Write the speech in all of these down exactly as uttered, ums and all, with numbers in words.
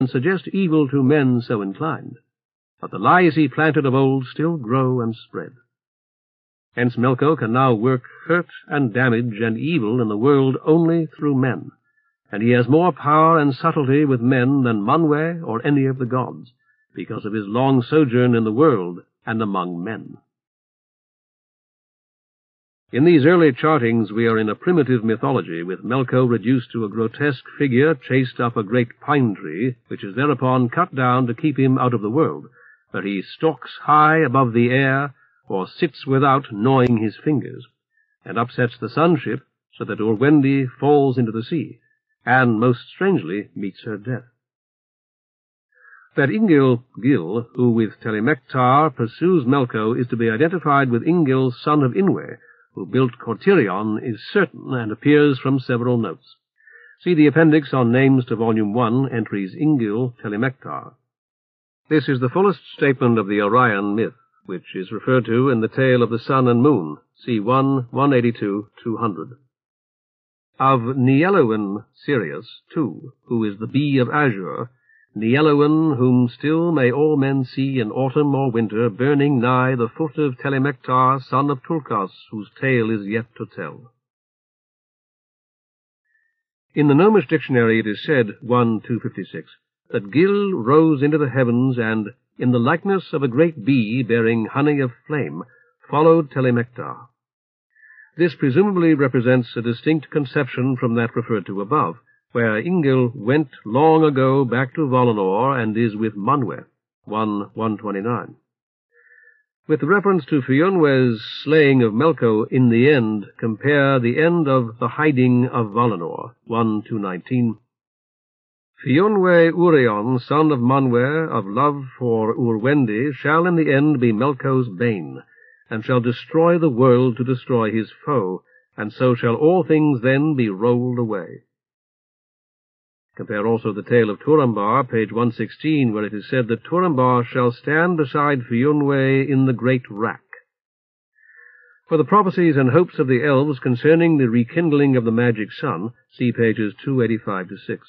suggest evil to men so inclined, but the lies he planted of old still grow and spread. Hence Melko can now work hurt and damage and evil in the world only through men, and he has more power and subtlety with men than Manwe or any of the gods, because of his long sojourn in the world and among men. In these early chartings we are in a primitive mythology, with Melko reduced to a grotesque figure chased up a great pine tree, which is thereupon cut down to keep him out of the world, where he stalks high above the air, or sits without gnawing his fingers, and upsets the sun-ship so that Urwendi falls into the sea, and, most strangely, meets her death. That Ingil Gil, who with Telemektar pursues Melko, is to be identified with Ingil, son of Inwe, who built Cortirion, is certain, and appears from several notes. See the appendix on names to Volume one, entries Ingil, Telemektar. This is the fullest statement of the Orion myth, which is referred to in the Tale of the Sun and Moon, C one, one eighty-two, two hundred. Of Nielowin Sirius, too, who is the bee of azure, Nielowin, whom still may all men see in autumn or winter, burning nigh the foot of Telemektar, son of Tulkas, whose tale is yet to tell. In the Gnomish Dictionary it is said, one two fifty-six, that Gil rose into the heavens and, in the likeness of a great bee bearing honey of flame, followed Telemektar. This presumably represents a distinct conception from that referred to above, where Ingil went long ago back to Volanor and is with Manwe, one one twenty-nine. With reference to Fionwe's slaying of Melko in the end, compare the end of the hiding of Volanor, one two nineteen. Fionwe Urion, son of Manwe, of love for Urwendi, shall in the end be Melko's bane, and shall destroy the world to destroy his foe, and so shall all things then be rolled away. Compare also the tale of Turambar, page one sixteen, where it is said that Turambar shall stand beside Fionwe in the great rack. For the prophecies and hopes of the elves concerning the rekindling of the magic sun, see pages two eighty-five to six.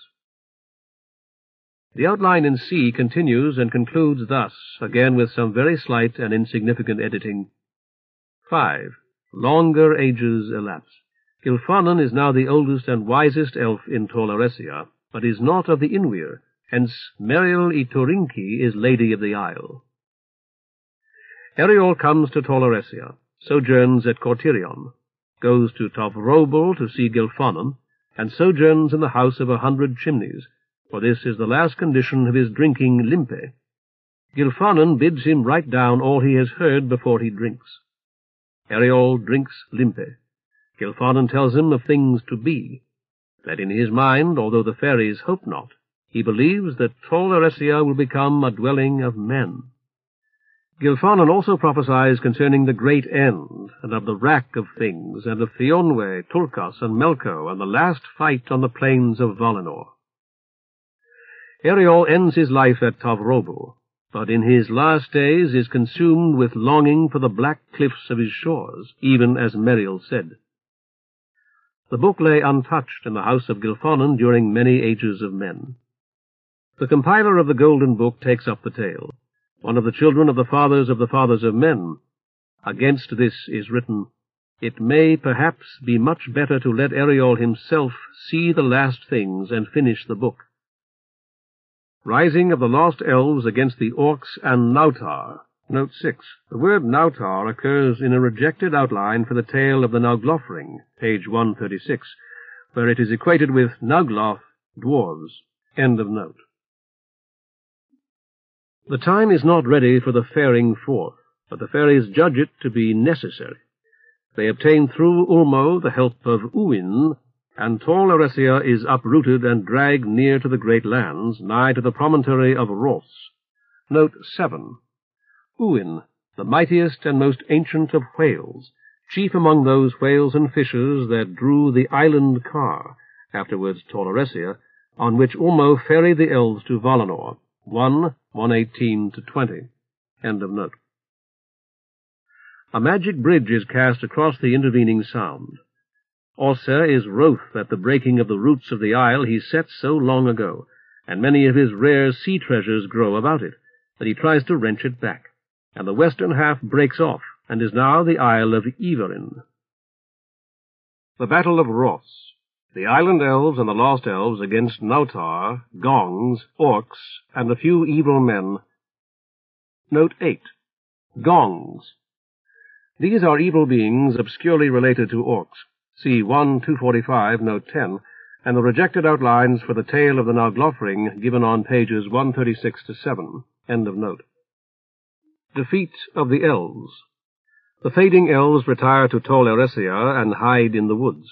The outline in C continues and concludes thus, again with some very slight and insignificant editing. five. Longer ages elapse. Gilfanan is now the oldest and wisest elf in Tolaresia, but is not of the Inwir, hence Meriel Itorinki is Lady of the Isle. Eriol comes to Tolaresia, sojourns at Cortirion, goes to Tovrobel to see Gilfanan, and sojourns in the house of a hundred chimneys, for this is the last condition of his drinking limpe. Gilfanan bids him write down all he has heard before he drinks. Eriol drinks limpe. Gilfanan tells him of things to be, that in his mind, although the fairies hope not, he believes that Tolaresia will become a dwelling of men. Gilfanan also prophesies concerning the great end, and of the rack of things, and of Fionwe, Tulkas, and Melko, and the last fight on the plains of Valinor. Eriol ends his life at Tovrobel, but in his last days is consumed with longing for the black cliffs of his shores, even as Meriel said. The book lay untouched in the house of Gilfanan during many ages of men. The compiler of the Golden Book takes up the tale, one of the children of the fathers of the fathers of men. Against this is written, "It may perhaps be much better to let Eriol himself see the last things and finish the book." Rising of the Lost Elves against the Orcs and Nautar. Note six. The word Nautar occurs in a rejected outline for the tale of the Nauglofring, page one thirty-six, where it is equated with Naugloth, dwarves. End of note. The time is not ready for the faring forth, but the fairies judge it to be necessary. They obtain through Ulmo the help of Uin, and Tolaresia is uprooted and dragged near to the great lands, nigh to the promontory of Ros. Note seven. Uin, the mightiest and most ancient of whales, chief among those whales and fishes that drew the island car, afterwards Tolaresia, on which Ulmo ferried the elves to Valinor, one, one eighteen to twenty. End of note. A magic bridge is cast across the intervening sound. Osse is wroth at the breaking of the roots of the isle he set so long ago, and many of his rare sea treasures grow about it, that he tries to wrench it back, and the western half breaks off, and is now the Isle of Iverin. The Battle of Ross. The island elves and the lost elves against Nautar, Gongs, Orcs, and a few evil men. Note eight. Gongs. These are evil beings obscurely related to Orcs. See one two forty-five, note ten, and the rejected outlines for the tale of the Naglofring given on pages one thirty-six to seven. End of note. Defeat of the Elves. The fading elves retire to Tol Eressëa and hide in the woods.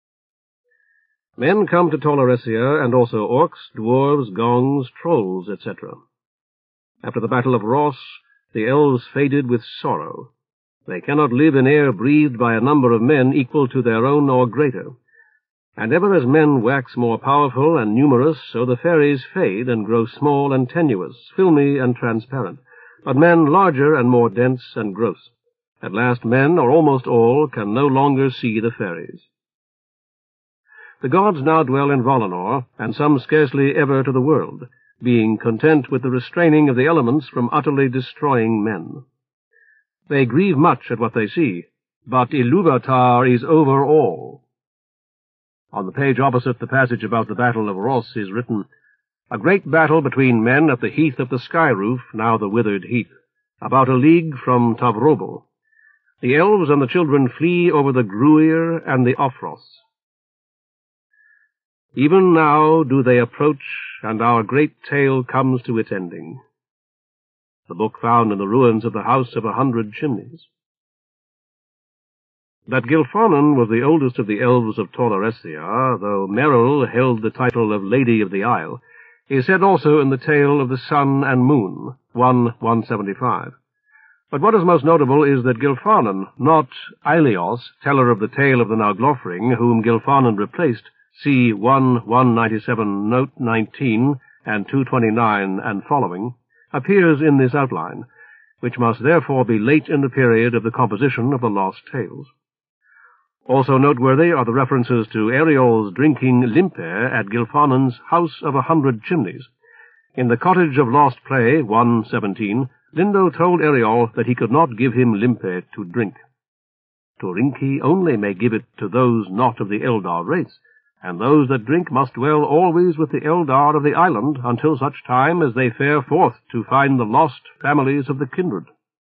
Men come to Tol Eressëa, and also orcs, dwarves, gongs, trolls, et cetera. After the Battle of Ross, the elves faded with sorrow. They cannot live in air breathed by a number of men equal to their own or greater. And ever as men wax more powerful and numerous, so the fairies fade and grow small and tenuous, filmy and transparent, but men larger and more dense and gross. At last men, or almost all, can no longer see the fairies. The gods now dwell in Valinor, and some scarcely ever to the world, being content with the restraining of the elements from utterly destroying men. They grieve much at what they see, but Ilúvatar is over all. On the page opposite the passage about the Battle of Ross is written, "A great battle between men at the heath of the sky roof, now the withered heath, about a league from Tavroble. The elves and the children flee over the Gruir and the Offros. Even now do they approach, and our great tale comes to its ending." The book found in the ruins of the House of a Hundred Chimneys. That Gilfanan was the oldest of the elves of Tol Eressëa, though Merrill held the title of Lady of the Isle, is said also in the tale of the Sun and Moon, one one seventy-five. But what is most notable is that Gilfanan, not Aelios, teller of the tale of the Naglofring, whom Gilfanan replaced, see one one ninety-seven, note nineteen, and two twenty-nine and following, appears in this outline, which must therefore be late in the period of the composition of the Lost Tales. Also noteworthy are the references to Ereol's drinking Limper at Gilfanan's House of a Hundred Chimneys. In the Cottage of Lost Play, one seventeen, Lindo told Ereol that he could not give him Limper to drink. Turinki only may give it to those not of the Eldar race, and those that drink must dwell always with the Eldar of the island until such time as they fare forth to find the lost families of the kindred.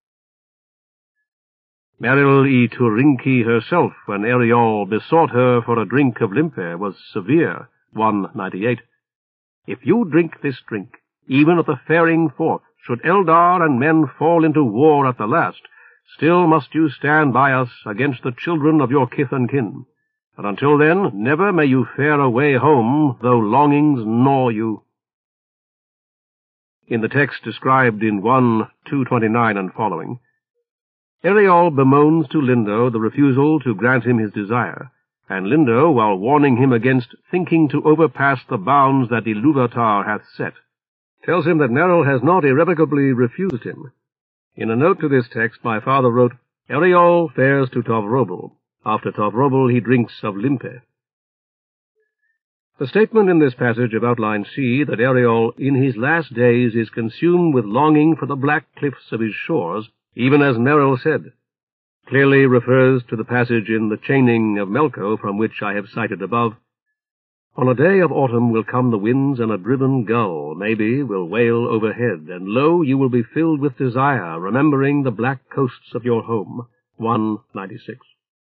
Merrill y Turinki herself, when Ereol besought her for a drink of Limper, was severe, one ninety-eight. "If you drink this drink, even at the faring forth, should Eldar and men fall into war at the last, still must you stand by us against the children of your kith and kin. And until then, never may you fare away home, though longings gnaw you." In the text described in one two twenty-nine and following, Ereol bemoans to Lindo the refusal to grant him his desire, and Lindo, while warning him against thinking to overpass the bounds that Ilúvatar hath set, tells him that Merrill has not irrevocably refused him. In a note to this text my father wrote, "Ereol fares to Tavroble. After Tavroble he drinks of Limper." The statement in this passage of Outline C that Ereol in his last days is consumed with longing for the black cliffs of his shores, even as Merrill said, clearly refers to the passage in the Chaining of Melko from which I have cited above. "On a day of autumn will come the winds, and a driven gull, maybe, will wail overhead, and lo, you will be filled with desire, remembering the black coasts of your home." one ninety-six.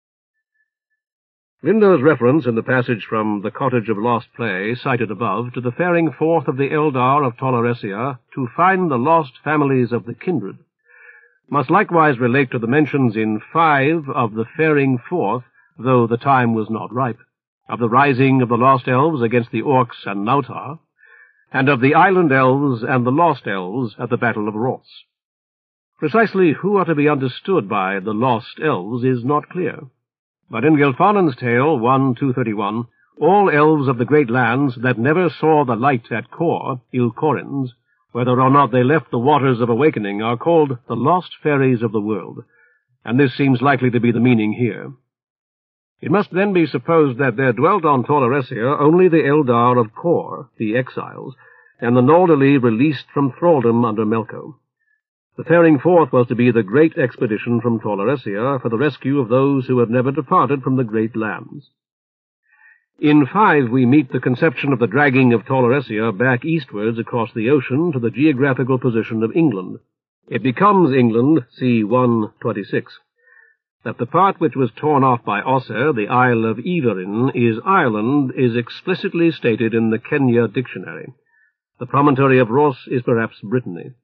Lindo's reference in the passage from the Cottage of Lost Play, cited above, to the faring forth of the Eldar of Tol Eressëa to find the lost families of the kindred, must likewise relate to the mentions in five of the faring forth, though the time was not ripe, of the rising of the lost elves against the Orcs and Nautar, and of the island elves and the lost elves at the Battle of Ross. Precisely who are to be understood by the lost elves is not clear, but in Gilfanan's tale, one two thirty-one, all elves of the great lands that never saw the light at Kor, Il-Korins, whether or not they left the waters of awakening, are called the lost fairies of the world, and this seems likely to be the meaning here. It must then be supposed that there dwelt on Tol Eressëa only the Eldar of Kor, the exiles, and the Norderly released from thraldom under Melko. The faring forth was to be the great expedition from Tauleresia for the rescue of those who had never departed from the great lands. In five we meet the conception of the dragging of Tauleresia back eastwards across the ocean to the geographical position of England. It becomes England, see one twenty-six. That the part which was torn off by Osser, the Isle of Iverin, is Ireland is explicitly stated in the Kenya Dictionary. The promontory of Ross is perhaps Brittany.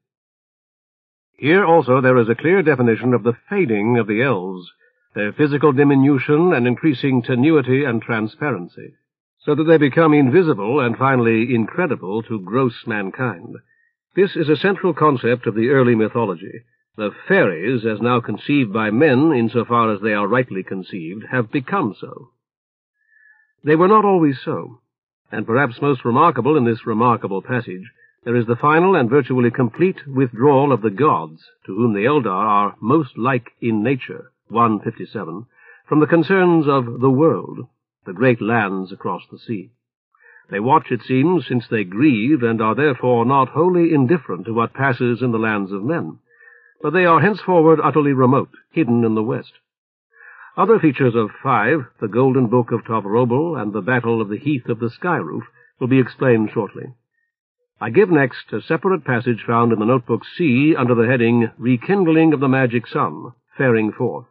Here also there is a clear definition of the fading of the elves, their physical diminution and increasing tenuity and transparency, so that they become invisible and finally incredible to gross mankind. This is a central concept of the early mythology. The fairies, as now conceived by men, insofar as they are rightly conceived, have become so. They were not always so, and perhaps most remarkable in this remarkable passage, there is the final and virtually complete withdrawal of the gods, to whom the Eldar are most like in nature, one fifty-seven, from the concerns of the world, the great lands across the sea. They watch, it seems, since they grieve, and are therefore not wholly indifferent to what passes in the lands of men, but they are henceforward utterly remote, hidden in the west. Other features of five, the Golden Book of Tovrobel and the Battle of the Heath of the Skyroof, will be explained shortly. I give next a separate passage found in the notebook C under the heading Rekindling of the Magic Sun, Faring Forth.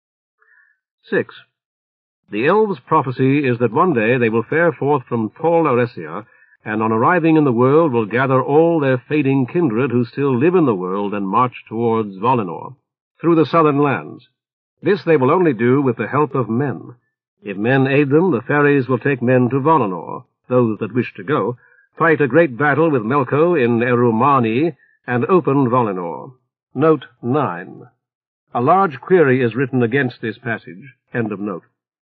Six. The elves' prophecy is that one day they will fare forth from Tauleresia, and on arriving in the world will gather all their fading kindred who still live in the world and march towards Valinor, through the southern lands. This they will only do with the help of men. If men aid them, the fairies will take men to Valinor, those that wish to go, fight a great battle with Melko in Erumani, and open Valinor. Note nine. A large query is written against this passage. End of note.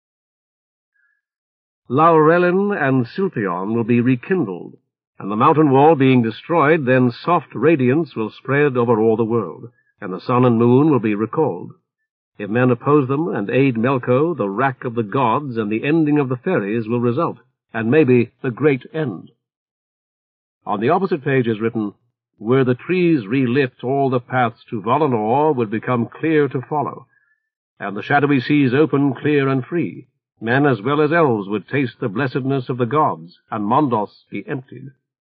Laurelin and Silpion will be rekindled, and the mountain wall being destroyed, then soft radiance will spread over all the world, and the sun and moon will be recalled. If men oppose them and aid Melko, the wrack of the gods and the ending of the fairies will result, and maybe the great end. On the opposite page is written, Were the trees relit, all the paths to Valinor would become clear to follow, and the shadowy seas open clear and free. Men as well as elves would taste the blessedness of the gods, and Mondos be emptied.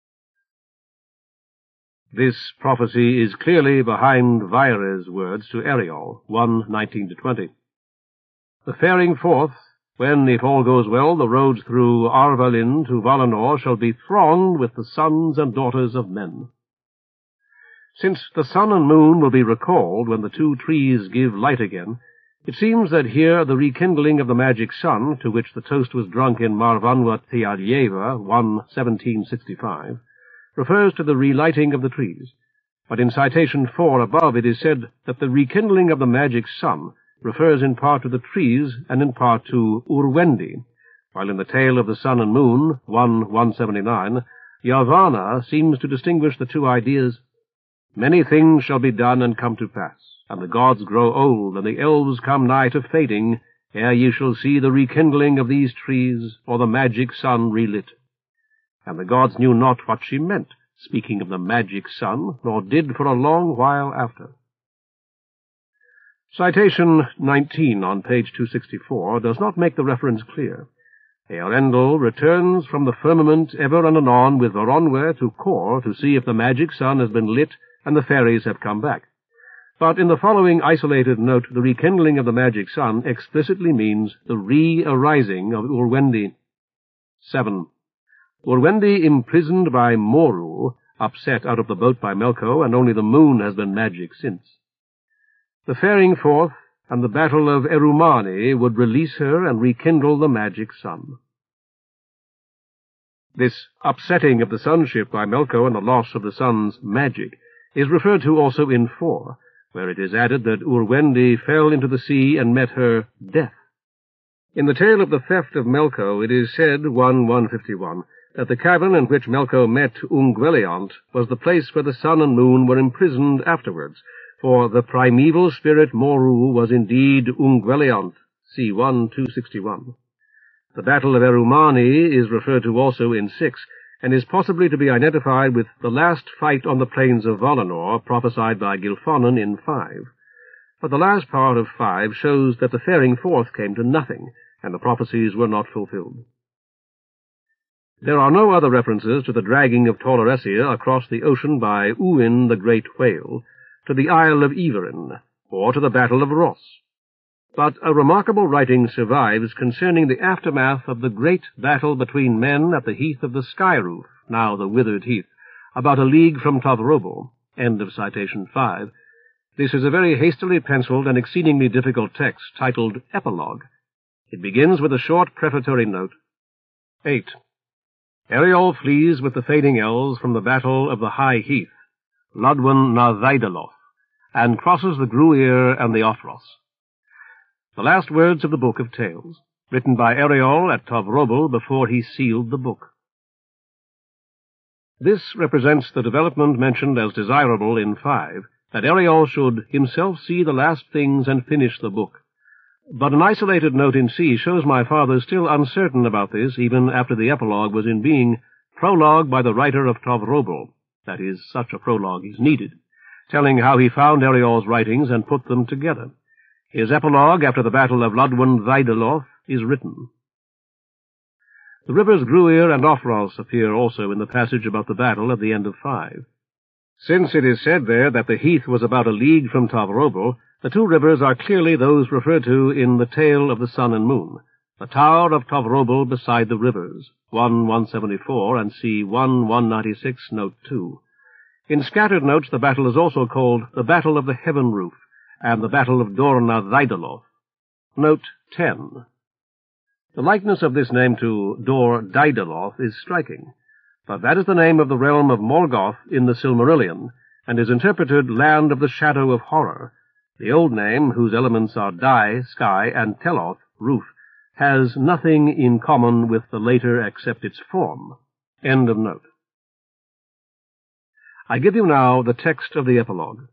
This prophecy is clearly behind Vaire's words to Eriol, one nineteen to twenty. The faring forth, when, if all goes well, the roads through Arvalin to Valinor shall be thronged with the sons and daughters of men. Since the sun and moon will be recalled when the two trees give light again, it seems that here the rekindling of the magic sun, to which the toast was drunk in Marvanwa Tealieva, one seventeen sixty-five, refers to the relighting of the trees, but in citation four above it is said that the rekindling of the magic sun refers in part to the trees and in part to Urwendi, while in the tale of the sun and moon, one one seventy-nine, Yavanna seems to distinguish the two ideas. Many things shall be done and come to pass, and the gods grow old, and the elves come nigh to fading, ere ye shall see the rekindling of these trees, or the magic sun relit. And the gods knew not what she meant, speaking of the magic sun, nor did for a long while after. Citation nineteen on page two sixty-four does not make the reference clear. Earendel returns from the firmament ever and anon with Voronwer to Kor to see if the magic sun has been lit and the fairies have come back. But in the following isolated note, the rekindling of the magic sun explicitly means the re-arising of Urwendi. Seven. Urwendi imprisoned by Moru, upset out of the boat by Melko, and only the moon has been magic since. The faring forth and the battle of Erumani would release her and rekindle the magic sun. This upsetting of the sunship by Melko and the loss of the sun's magic is referred to also in four, where it is added that Urwendi fell into the sea and met her death. In the tale of the theft of Melko it is said, one one fifty-one, that the cavern in which Melko met Ungweliant was the place where the sun and moon were imprisoned afterwards, for the primeval spirit Moru was indeed Ungweliant, see one two sixty-one. The battle of Erumani is referred to also in six, and is possibly to be identified with the last fight on the plains of Volanor prophesied by Gilfanan in five. But the last part of five shows that the faring forth came to nothing, and the prophecies were not fulfilled. There are no other references to the dragging of Toloressia across the ocean by Uin the great whale, to the Isle of Iverin, or to the Battle of Ross. But a remarkable writing survives concerning the aftermath of the great battle between men at the heath of the Skyroof, now the withered heath, about a league from Tavrobo. End of citation five. This is a very hastily penciled and exceedingly difficult text, titled Epilogue. It begins with a short prefatory note. eight. Eriol flees with the fading elves from the battle of the High Heath, Ludwin na Vaideloth, and crosses the Gruir and the Offros. The last words of the Book of Tales, written by Eriol at Tovrobel before he sealed the book. This represents the development mentioned as desirable in five, that Eriol should himself see the last things and finish the book. But an isolated note in C shows my father still uncertain about this, even after the epilogue was in being, prologue by the writer of Tovrobel, that is, such a prologue is needed, telling how he found Eriol's writings and put them together. His epilogue, after the battle of Ludwin Vaideloth, is written. The rivers Gruir and Offros appear also in the passage about the battle at the end of five. Since it is said there that the heath was about a league from Tovrobel, the two rivers are clearly those referred to in the Tale of the Sun and Moon, the Tower of Tovrobel beside the rivers, one one seventy-four, and see one one ninety-six, note two. In scattered notes the battle is also called the Battle of the Heaven Roof, and the Battle of Dor na Vaideloth. Note ten. The likeness of this name to Dor Daideloth is striking, but that is the name of the realm of Morgoth in the Silmarillion, and is interpreted Land of the Shadow of Horror. The old name, whose elements are Dai, sky, and Teloth, roof, has nothing in common with the later except its form. End of note. I give you now the text of the epilogue.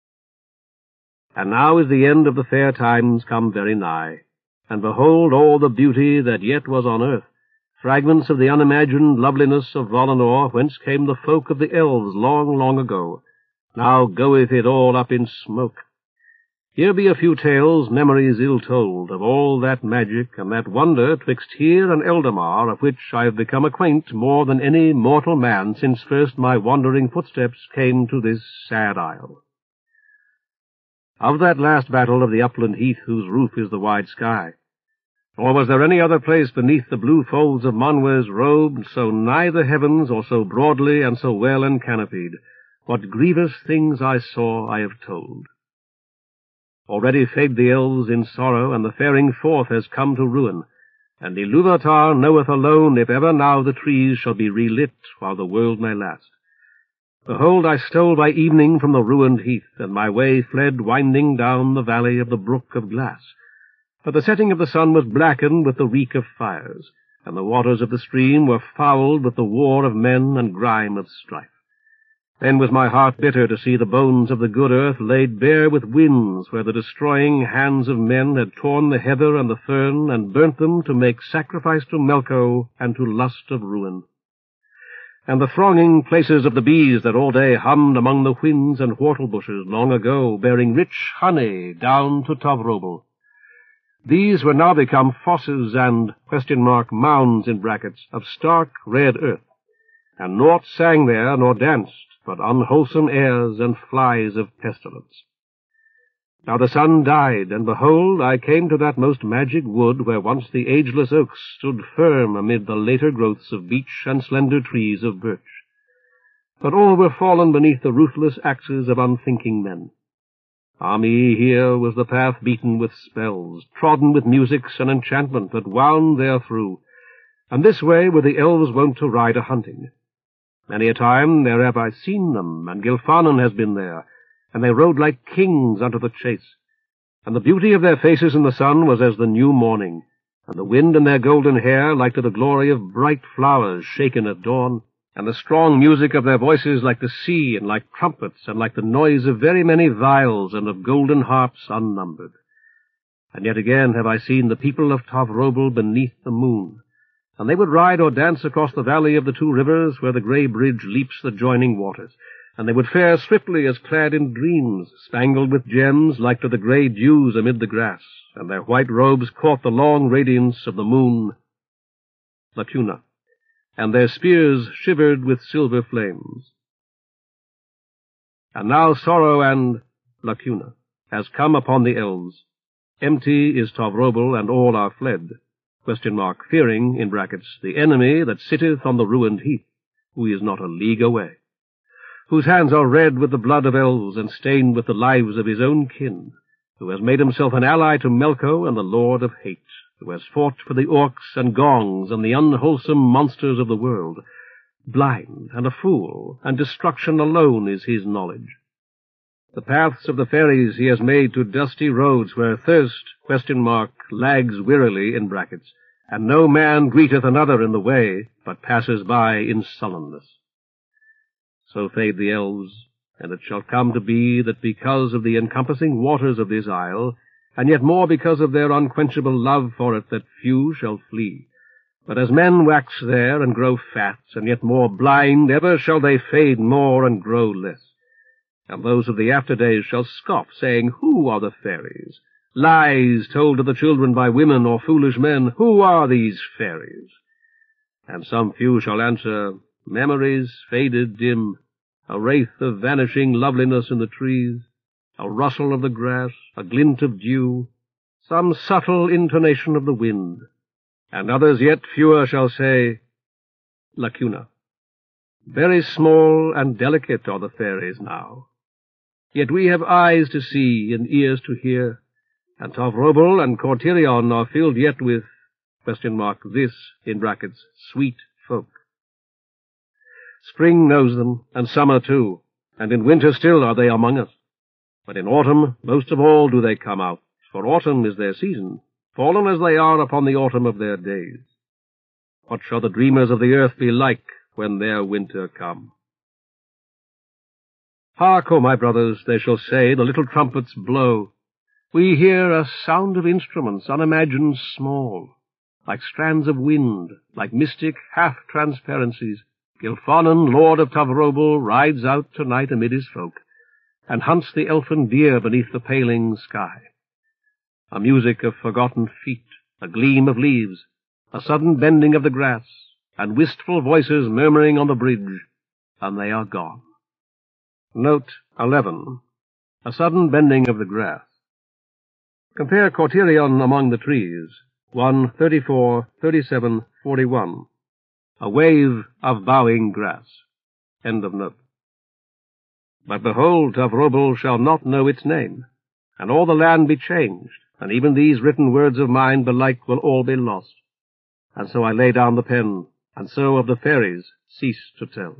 And now is the end of the fair times come very nigh, and behold all the beauty that yet was on earth, fragments of the unimagined loveliness of Volanor, whence came the folk of the elves long, long ago. Now goeth it all up in smoke. Here be a few tales, memories ill-told, of all that magic and that wonder twixt here and Eldamar, of which I have become acquaint more than any mortal man since first my wandering footsteps came to this sad isle. Of that last battle of the upland heath whose roof is the wide sky, or was there any other place beneath the blue folds of Manwë's robe, so nigh the heavens, or so broadly and so well encanopied? What grievous things I saw I have told. Already fade the elves in sorrow, and the faring forth has come to ruin, and Ilúvatar knoweth alone if ever now the trees shall be relit while the world may last. Behold, I stole by evening from the ruined heath, and my way fled winding down the valley of the brook of glass. But the setting of the sun was blackened with the reek of fires, and the waters of the stream were fouled with the war of men and grime of strife. Then was my heart bitter to see the bones of the good earth laid bare with winds, where the destroying hands of men had torn the heather and the fern, and burnt them to make sacrifice to Melko and to lust of ruin. And the thronging places of the bees that all day hummed among the whins and whortle bushes long ago, bearing rich honey down to Tovrobel. These were now become fosses and question mark mounds in brackets of stark red earth, and naught sang there nor danced but unwholesome airs and flies of pestilence. Now the sun died, and behold, I came to that most magic wood where once the ageless oaks stood firm amid the later growths of beech and slender trees of birch. But all were fallen beneath the ruthless axes of unthinking men. Ah me, here was the path beaten with spells, trodden with musics and enchantment that wound therethrough, and this way were the elves wont to ride a-hunting. Many a time there have I seen them, and Gilfanan has been there, and they rode like kings unto the chase. And the beauty of their faces in the sun was as the new morning, and the wind in their golden hair like to the glory of bright flowers shaken at dawn, and the strong music of their voices like the sea, and like trumpets, and like the noise of very many viols, and of golden harps unnumbered. And yet again have I seen the people of Tovrobel beneath the moon, and they would ride or dance across the valley of the two rivers where the grey bridge leaps the joining waters, and they would fare swiftly as clad in dreams, spangled with gems like to the grey dews amid the grass, and their white robes caught the long radiance of the moon, Lacuna, and their spears shivered with silver flames. And now sorrow and Lacuna has come upon the elves. Empty is Tov-Robel, and all are fled, question mark, fearing, in brackets, the enemy that sitteth on the ruined heath, who is not a league away, whose hands are red with the blood of elves and stained with the lives of his own kin, who has made himself an ally to Melko and the Lord of Hate, who has fought for the orcs and gongs and the unwholesome monsters of the world. Blind and a fool, and destruction alone is his knowledge. The paths of the fairies he has made to dusty roads where thirst, question mark, lags wearily, in brackets, and no man greeteth another in the way, but passes by in sullenness. So fade the elves, and it shall come to be that because of the encompassing waters of this isle, and yet more because of their unquenchable love for it, that few shall flee. But as men wax there and grow fat, and yet more blind, ever shall they fade more and grow less. And those of the after days shall scoff, saying, Who are the fairies? Lies told to the children by women or foolish men, who are these fairies? And some few shall answer, Memories faded dim, a wraith of vanishing loveliness in the trees, a rustle of the grass, a glint of dew, some subtle intonation of the wind. And others yet fewer shall say, Lacuna. Very small and delicate are the fairies now. Yet we have eyes to see and ears to hear, and Tov-Robel and Cortirion are filled yet with, question mark, this, in brackets, sweet folk. Spring knows them, and summer too, and in winter still are they among us. But in autumn most of all do they come out, for autumn is their season, fallen as they are upon the autumn of their days. What shall the dreamers of the earth be like when their winter come? Hark, O my brothers, they shall say, the little trumpets blow. We hear a sound of instruments unimagined small, like strands of wind, like mystic half-transparencies. Gilfanan, lord of Tov-Robel, rides out tonight amid his folk, and hunts the elfin deer beneath the paling sky. A music of forgotten feet, a gleam of leaves, a sudden bending of the grass, and wistful voices murmuring on the bridge, and they are gone. Note eleven. A sudden bending of the grass. Compare Cortirion among the trees, one thirty-four, thirty-seven, forty-one. A wave of bowing grass. End of note. But behold, Tov-Robel shall not know its name, and all the land be changed, and even these written words of mine belike will all be lost. And so I lay down the pen, and so of the fairies cease to tell.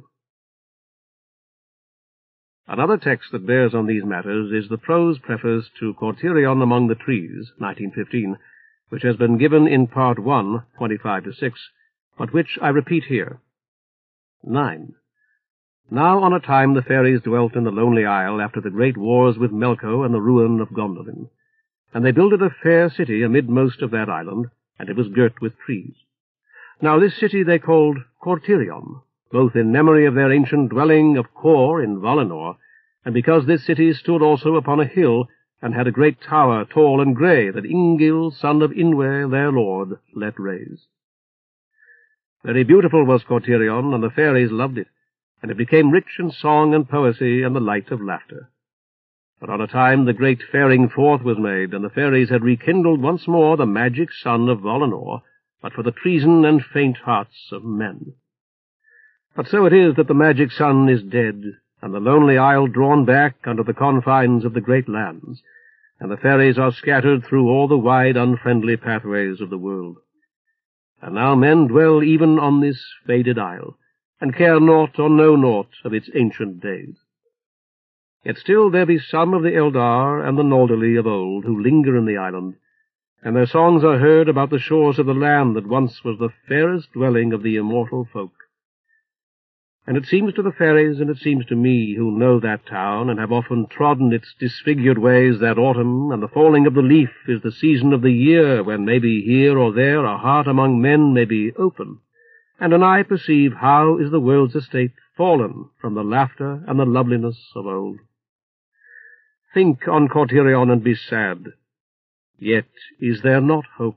Another text that bears on these matters is the prose preface to Cortirion Among the Trees, nineteen fifteen, which has been given in Part one, twenty-five to six, but which I repeat here. nine. Now on a time the fairies dwelt in the lonely isle after the great wars with Melko and the ruin of Gondolin. And they builded a fair city amidmost of that island, and it was girt with trees. Now this city they called Cortirion, both in memory of their ancient dwelling of Cor in Valinor, and because this city stood also upon a hill, and had a great tower, tall and grey, that Ingil, son of Inwe, their lord, let raise. Very beautiful was Cortirion, and the fairies loved it, and it became rich in song and poesy and the light of laughter. But on a time the great faring forth was made, and the fairies had rekindled once more the magic sun of Valinor, but for the treason and faint hearts of men. But so it is that the magic sun is dead, and the lonely isle drawn back under the confines of the great lands, and the fairies are scattered through all the wide unfriendly pathways of the world. And now men dwell even on this faded isle, and care naught or know naught of its ancient days. Yet still there be some of the Eldar and the Norderly of old who linger in the island, and their songs are heard about the shores of the land that once was the fairest dwelling of the immortal folk. And it seems to the fairies, and it seems to me, who know that town, and have often trodden its disfigured ways that autumn, and the falling of the leaf is the season of the year, when maybe here or there a heart among men may be open, and an eye perceive how is the world's estate fallen from the laughter and the loveliness of old. Think on Cortirion and be sad, yet is there not hope?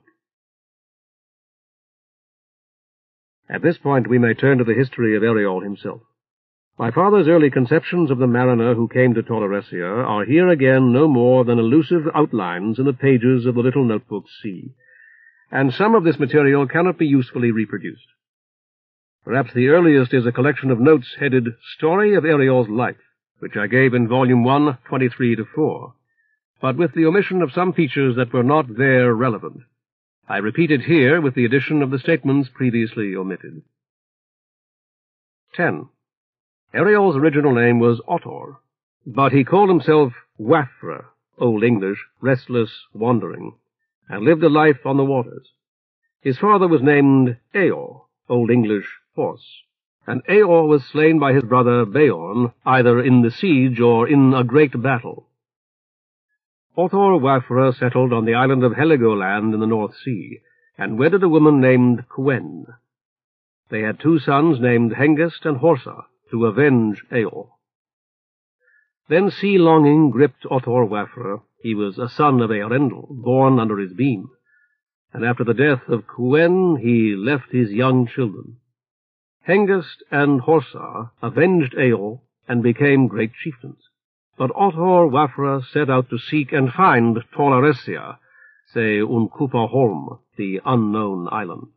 At this point we may turn to the history of Eriol himself. My father's early conceptions of the mariner who came to Toloressia are here again no more than elusive outlines in the pages of the little notebook C, and some of this material cannot be usefully reproduced. Perhaps the earliest is a collection of notes headed Story of Eriol's Life, which I gave in Volume one, twenty-three to four, but with the omission of some features that were not there relevant. I repeat it here with the addition of the statements previously omitted. ten. Eriol's original name was Ottor, but he called himself Wafra, Old English, restless, wandering, and lived a life on the waters. His father was named Eor, Old English, horse, and Eor was slain by his brother Beorn, either in the siege or in a great battle. Ottor Wafra settled on the island of Heligoland in the North Sea, and wedded a woman named Cwen. They had two sons named Hengist and Horsa, to avenge Eor. Then sea-longing gripped Ottor Wafra. He was a son of Eorendil, born under his beam, and after the death of Cwen he left his young children. Hengist and Horsa avenged Eor and became great chieftains. But Ottor Wafra set out to seek and find Toloressia, say Unkupaholm, the unknown island.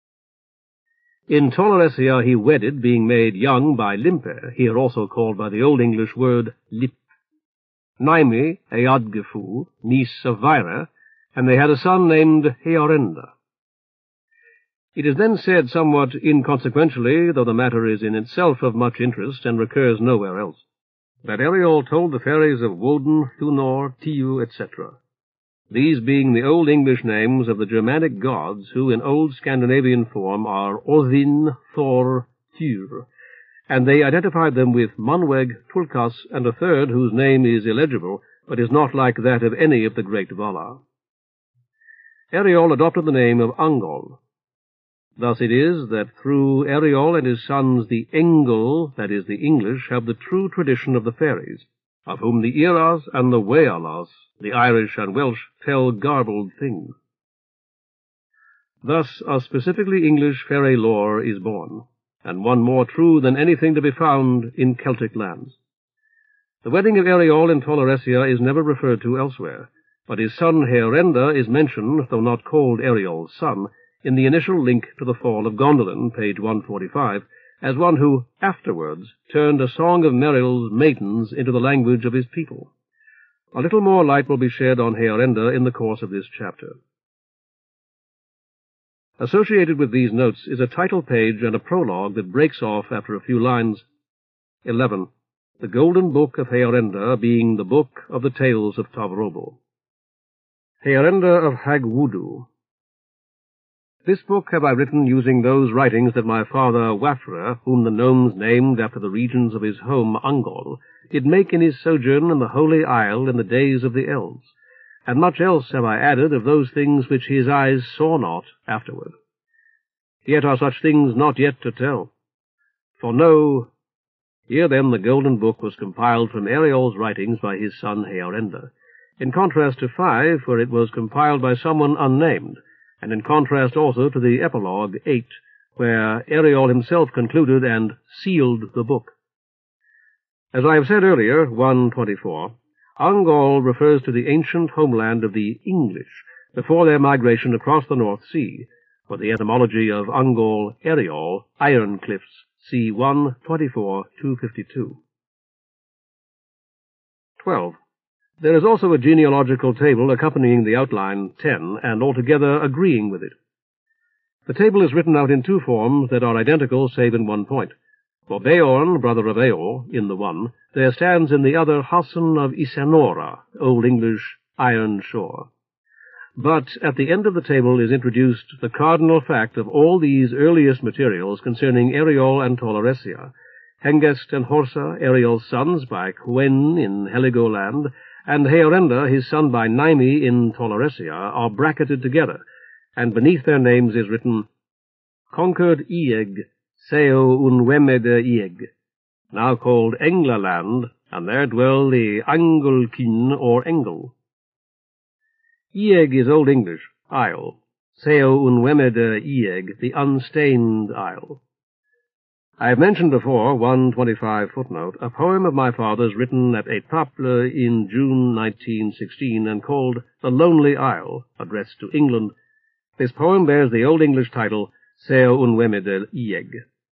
In Toloressia he wedded, being made young by Limpe, here also called by the Old English word Lip, Naimi, Eadgifu, niece of Vaira, and they had a son named Heorenda. It is then said somewhat inconsequentially, though the matter is in itself of much interest and recurs nowhere else, that Eriol told the fairies of Woden, Thunor, Tiu, et cetera, these being the Old English names of the Germanic gods who in Old Scandinavian form are Odin, Thor, Tyr, and they identified them with Manweg, Tulkas, and a third whose name is illegible, but is not like that of any of the great Valar. Eriol adopted the name of Angol. Thus it is that through Eriol and his sons the Engel, that is, the English, have the true tradition of the fairies, of whom the Iras and the Wealas, the Irish and Welsh, tell garbled things. Thus a specifically English fairy lore is born, and one more true than anything to be found in Celtic lands. The wedding of Eriol in Toloressia is never referred to elsewhere, but his son Heorenda is mentioned, though not called Eriol's son, in the initial link to the fall of Gondolin, page one forty-five, as one who afterwards turned a song of Meril's maidens into the language of his people. A little more light will be shed on Heorenda in the course of this chapter. Associated with these notes is a title page and a prologue that breaks off after a few lines. eleven. The Golden Book of Heorenda being the book of the tales of Tavrobo. Heorenda of Hagwudu. This book have I written using those writings that my father Wafra, whom the gnomes named after the regions of his home Angol, did make in his sojourn in the Holy Isle in the days of the elves, and much else have I added of those things which his eyes saw not afterward. Yet are such things not yet to tell. For know, here then the Golden Book was compiled from Eriol's writings by his son Heorenda, in contrast to five, where it was compiled by someone unnamed, and in contrast also to the epilogue, eight, where Eriol himself concluded and sealed the book. As I have said earlier, one twenty-four, Angol refers to the ancient homeland of the English, before their migration across the North Sea, for the etymology of Angol Eriol, Iron Cliffs, see one twenty-four two fifty-two. twelve. There is also a genealogical table accompanying the outline ten, and altogether agreeing with it. The table is written out in two forms that are identical save in one point. For Beorn, brother of Eor, in the one, there stands in the other Hassan of Isenora, Old English, Iron Shore. But at the end of the table is introduced the cardinal fact of all these earliest materials concerning Eriol and Toloressia, Hengest and Horsa, Ariel's sons, by Hwen in Heligoland, and Heorenda, his son by Naimi in Toloresia, are bracketed together, and beneath their names is written, Conquered Ieg, Seo Unwemede Ieg, now called Englaland, and there dwell the Angulkin or Engel. Ieg is Old English, isle, Seo Unwemede Ieg, the unstained isle. I have mentioned before, one twenty-five footnote, a poem of my father's written at Étaples in June nineteen sixteen and called The Lonely Isle, addressed to England. This poem bears the Old English title, Seo Unwemede Ieg.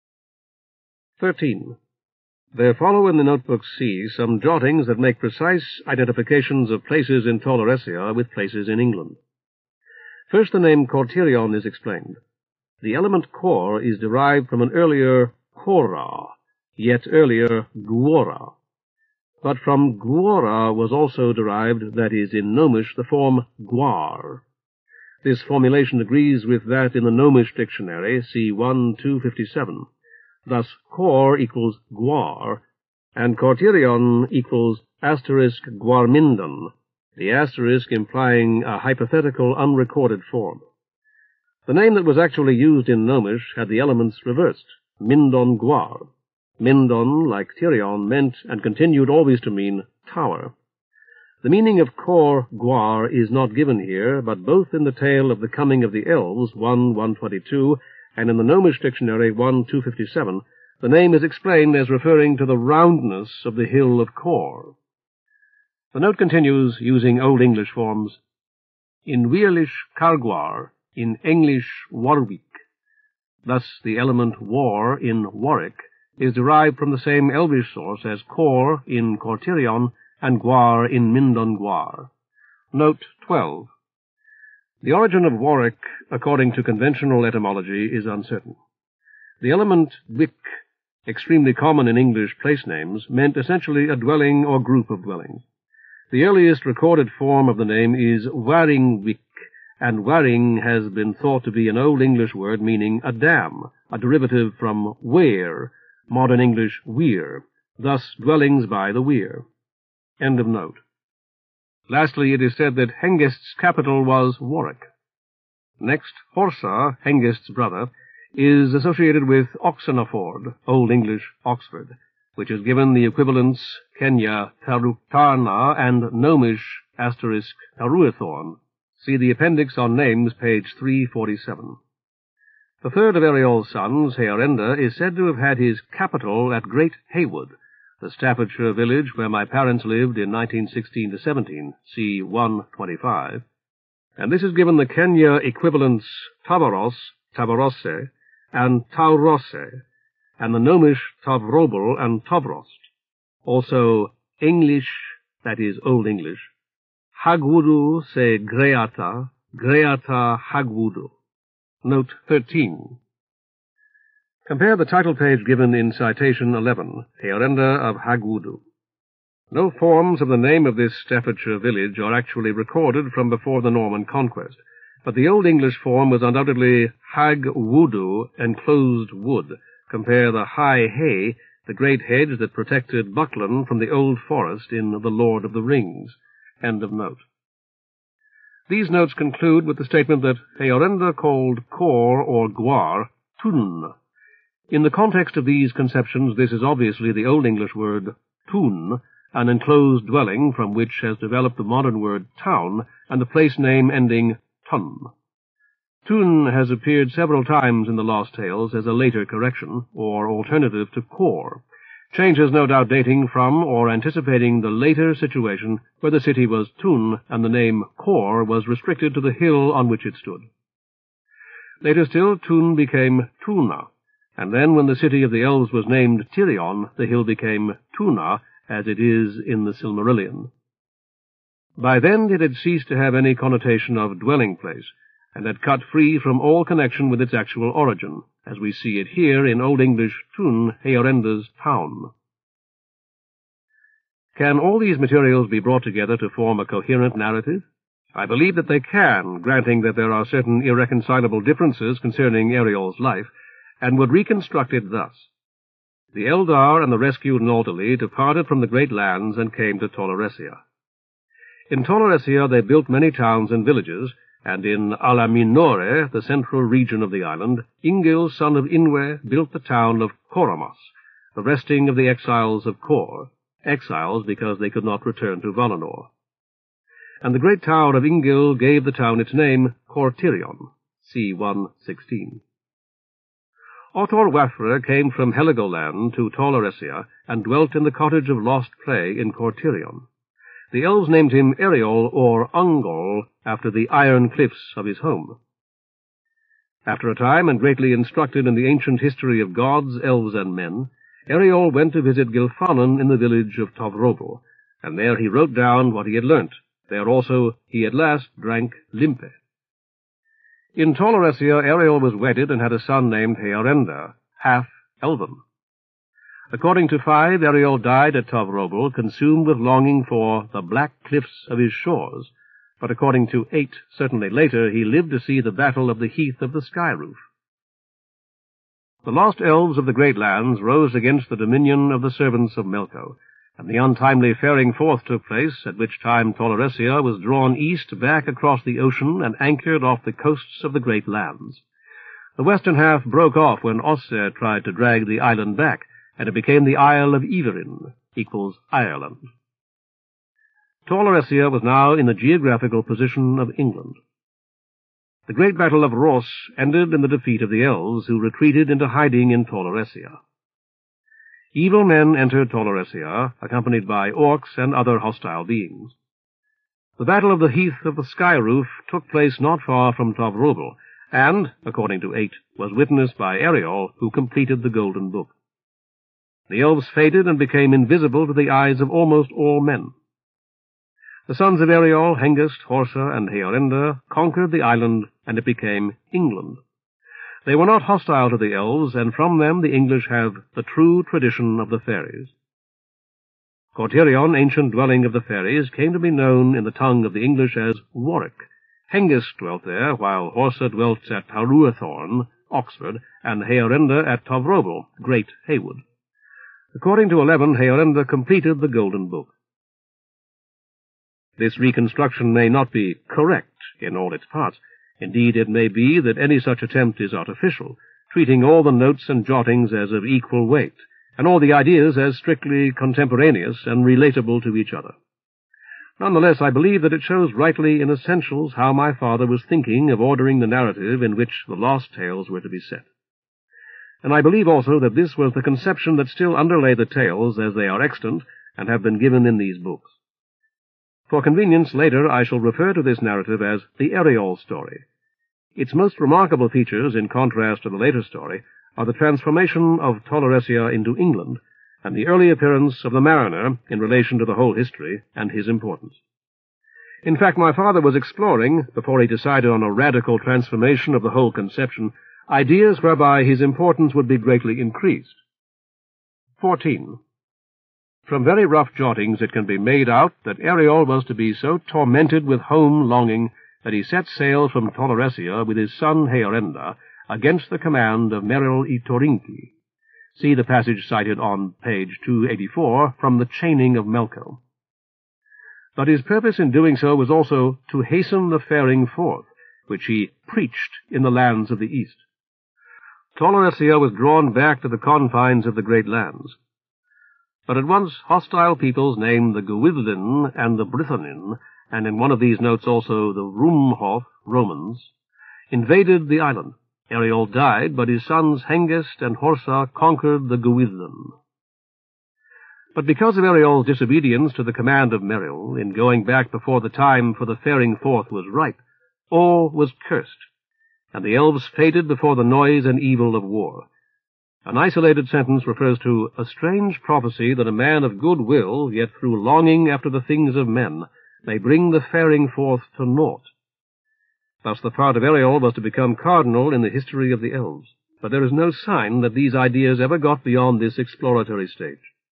thirteen. There follow in the notebook C some jottings that make precise identifications of places in Toloresia with places in England. First, the name Cortirion is explained. The element cor is derived from an earlier Cora, yet earlier Guora. But from Guora was also derived, that is, in Gnomish, the form Guar. This formulation agrees with that in the Gnomish dictionary, see one two fifty-seven. Thus, cor equals Guar, and Cortirion equals asterisk Guarmindon, the asterisk implying a hypothetical unrecorded form. The name that was actually used in Gnomish had the elements reversed, Mindon Guar. Mindon, like Tirion, meant and continued always to mean tower. The meaning of Cor Guar is not given here, but both in the tale of the coming of the elves, one one twenty-two, and in the Gnomish dictionary, one two fifty-seven, the name is explained as referring to the roundness of the hill of Cor. The note continues using Old English forms, in Weirlish Carguar, in English Warwick. Thus the element war in Warwick is derived from the same Elvish source as Cor in Cortirion and Guar in Mindon Guar. Note twelve. The origin of Warwick, according to conventional etymology, is uncertain. The element wick, extremely common in English place names, meant essentially a dwelling or group of dwellings. The earliest recorded form of the name is Waringwick, and Waring has been thought to be an Old English word meaning a dam, a derivative from weir, modern English weir, thus dwellings by the weir. End of note. Lastly, it is said that Hengist's capital was Warwick. Next, Horsa, Hengist's brother, is associated with Oxenaford, Old English Oxford, which is given the equivalents Kenya Taruktarna and Gnomish asterisk Taruethorn. See the appendix on names, page three forty-seven. The third of Ariel's sons, Heorenda, is said to have had his capital at Great Heywood, the Staffordshire village where my parents lived in nineteen sixteen to seventeen, see one twenty-five, and this is given the Kenya equivalents Tavaros, Tavarosse, and Taurosse, and the Gnomish Tavrobel and Tavrost, also English, that is Old English, Hagwudu se Greata, Greata Hagwudu. Note thirteen. Compare the title page given in citation eleven, Heorenda of Hagwudu. No forms of the name of this Staffordshire village are actually recorded from before the Norman conquest, but the Old English form was undoubtedly Hagwudu, enclosed wood. Compare the High Hay, the great hedge that protected Buckland from the old forest in The Lord of the Rings. End of note. These notes conclude with the statement that Heorenda called Cor or Guar Tun. In the context of these conceptions, this is obviously the Old English word tun, an enclosed dwelling from which has developed the modern word town and the place name ending tun. Tun has appeared several times in the Lost Tales as a later correction, or alternative to Cor, changes no doubt dating from or anticipating the later situation where the city was Tun and the name Cor was restricted to the hill on which it stood. Later still, Tun became Tuna, and then when the city of the elves was named Tirion, the hill became Tuna, as it is in the Silmarillion. By then it had ceased to have any connotation of dwelling place, and had cut free from all connection with its actual origin, as we see it here in Old English Tun, Heorenda's town. Can all these materials be brought together to form a coherent narrative? I believe that they can, granting that there are certain irreconcilable differences concerning Ariel's life, and would reconstruct it thus. the Eldar and the rescued Nautilus departed from the great lands and came to Toloressia. In Toloressia they built many towns and villages, and in Alaminore, the central region of the island, Ingil, son of Inwe, built the town of Koramos, the resting of the exiles of Kor, exiles because they could not return to Valinor. And the great tower of Ingil gave the town its name, Kortirion, c. one sixteen. Otor Wafre came from Heligoland to Toloressia and dwelt in the cottage of Lost Clay in Kortirion. The elves named him Eriol or Ungol after the iron cliffs of his home. After a time, and greatly instructed in the ancient history of gods, elves, and men, Eriol went to visit Gilfanan in the village of Tovrobel, and there he wrote down what he had learnt. There also he at last drank Limpe. In Toloressia, Eriol was wedded and had a son named Heorenda, half elven. According to five, Eriol died at Tovrobel, consumed with longing for the black cliffs of his shores, but according to eight, certainly later, he lived to see the battle of the heath of the Skyroof. The lost elves of the great lands rose against the dominion of the servants of Melko, and the untimely faring forth took place, at which time Toloressia was drawn east back across the ocean and anchored off the coasts of the great lands. The western half broke off when Osser tried to drag the island back, and it became the Isle of Iverin, equals Ireland. Toloressia was now in the geographical position of England. The great battle of Ross ended in the defeat of the elves, who retreated into hiding in Toloressia. Evil men entered Toloressia, accompanied by orcs and other hostile beings. The battle of the heath of the Skyroof took place not far from Tovrobel, and, according to eight, was witnessed by Eriol, who completed the Golden Book. The elves faded and became invisible to the eyes of almost all men. The sons of Eriol, Hengist, Horsa, and Heorenda, conquered the island, and it became England. They were not hostile to the elves, and from them the English have the true tradition of the fairies. Kortirion, ancient dwelling of the fairies, came to be known in the tongue of the English as Warwick. Hengist dwelt there, while Horsa dwelt at Taruathorn, Oxford, and Heorenda at Tovrobel, Great Heywood. According to eleven, Heorenda completed the Golden Book. This reconstruction may not be correct in all its parts. Indeed, it may be that any such attempt is artificial, treating all the notes and jottings as of equal weight, and all the ideas as strictly contemporaneous and relatable to each other. Nonetheless, I believe that it shows rightly in essentials how my father was thinking of ordering the narrative in which the lost tales were to be set. And I believe also that this was the conception that still underlay the tales as they are extant and have been given in these books. For convenience, later I shall refer to this narrative as the Eriol story. Its most remarkable features, in contrast to the later story, are the transformation of Toloressia into England, and the early appearance of the mariner in relation to the whole history and his importance. In fact, my father was exploring, before he decided on a radical transformation of the whole conception, ideas whereby his importance would be greatly increased. fourteen. From very rough jottings it can be made out that Eriol was to be so tormented with home longing that he set sail from Toloressia with his son Heorenda against the command of Meril y Torinki. See the passage cited on page two eighty-four from The Chaining of Melko. But his purpose in doing so was also to hasten the faring forth, which he preached in the lands of the east. Toloressia was drawn back to the confines of the great lands. But at once hostile peoples named the Gewithlin and the Brithonin, and in one of these notes also the Rumhoth, Romans, invaded the island. Eriol died, but his sons Hengist and Horsa conquered the Gewithlin. But because of Eriol's disobedience to the command of Meril in going back before the time for the faring forth was ripe, all was cursed, and the elves faded before the noise and evil of war. An isolated sentence refers to a strange prophecy that a man of good will, yet through longing after the things of men, may bring the faring forth to naught. Thus the part of Eriol was to become cardinal in the history of the elves, but there is no sign that these ideas ever got beyond this exploratory stage.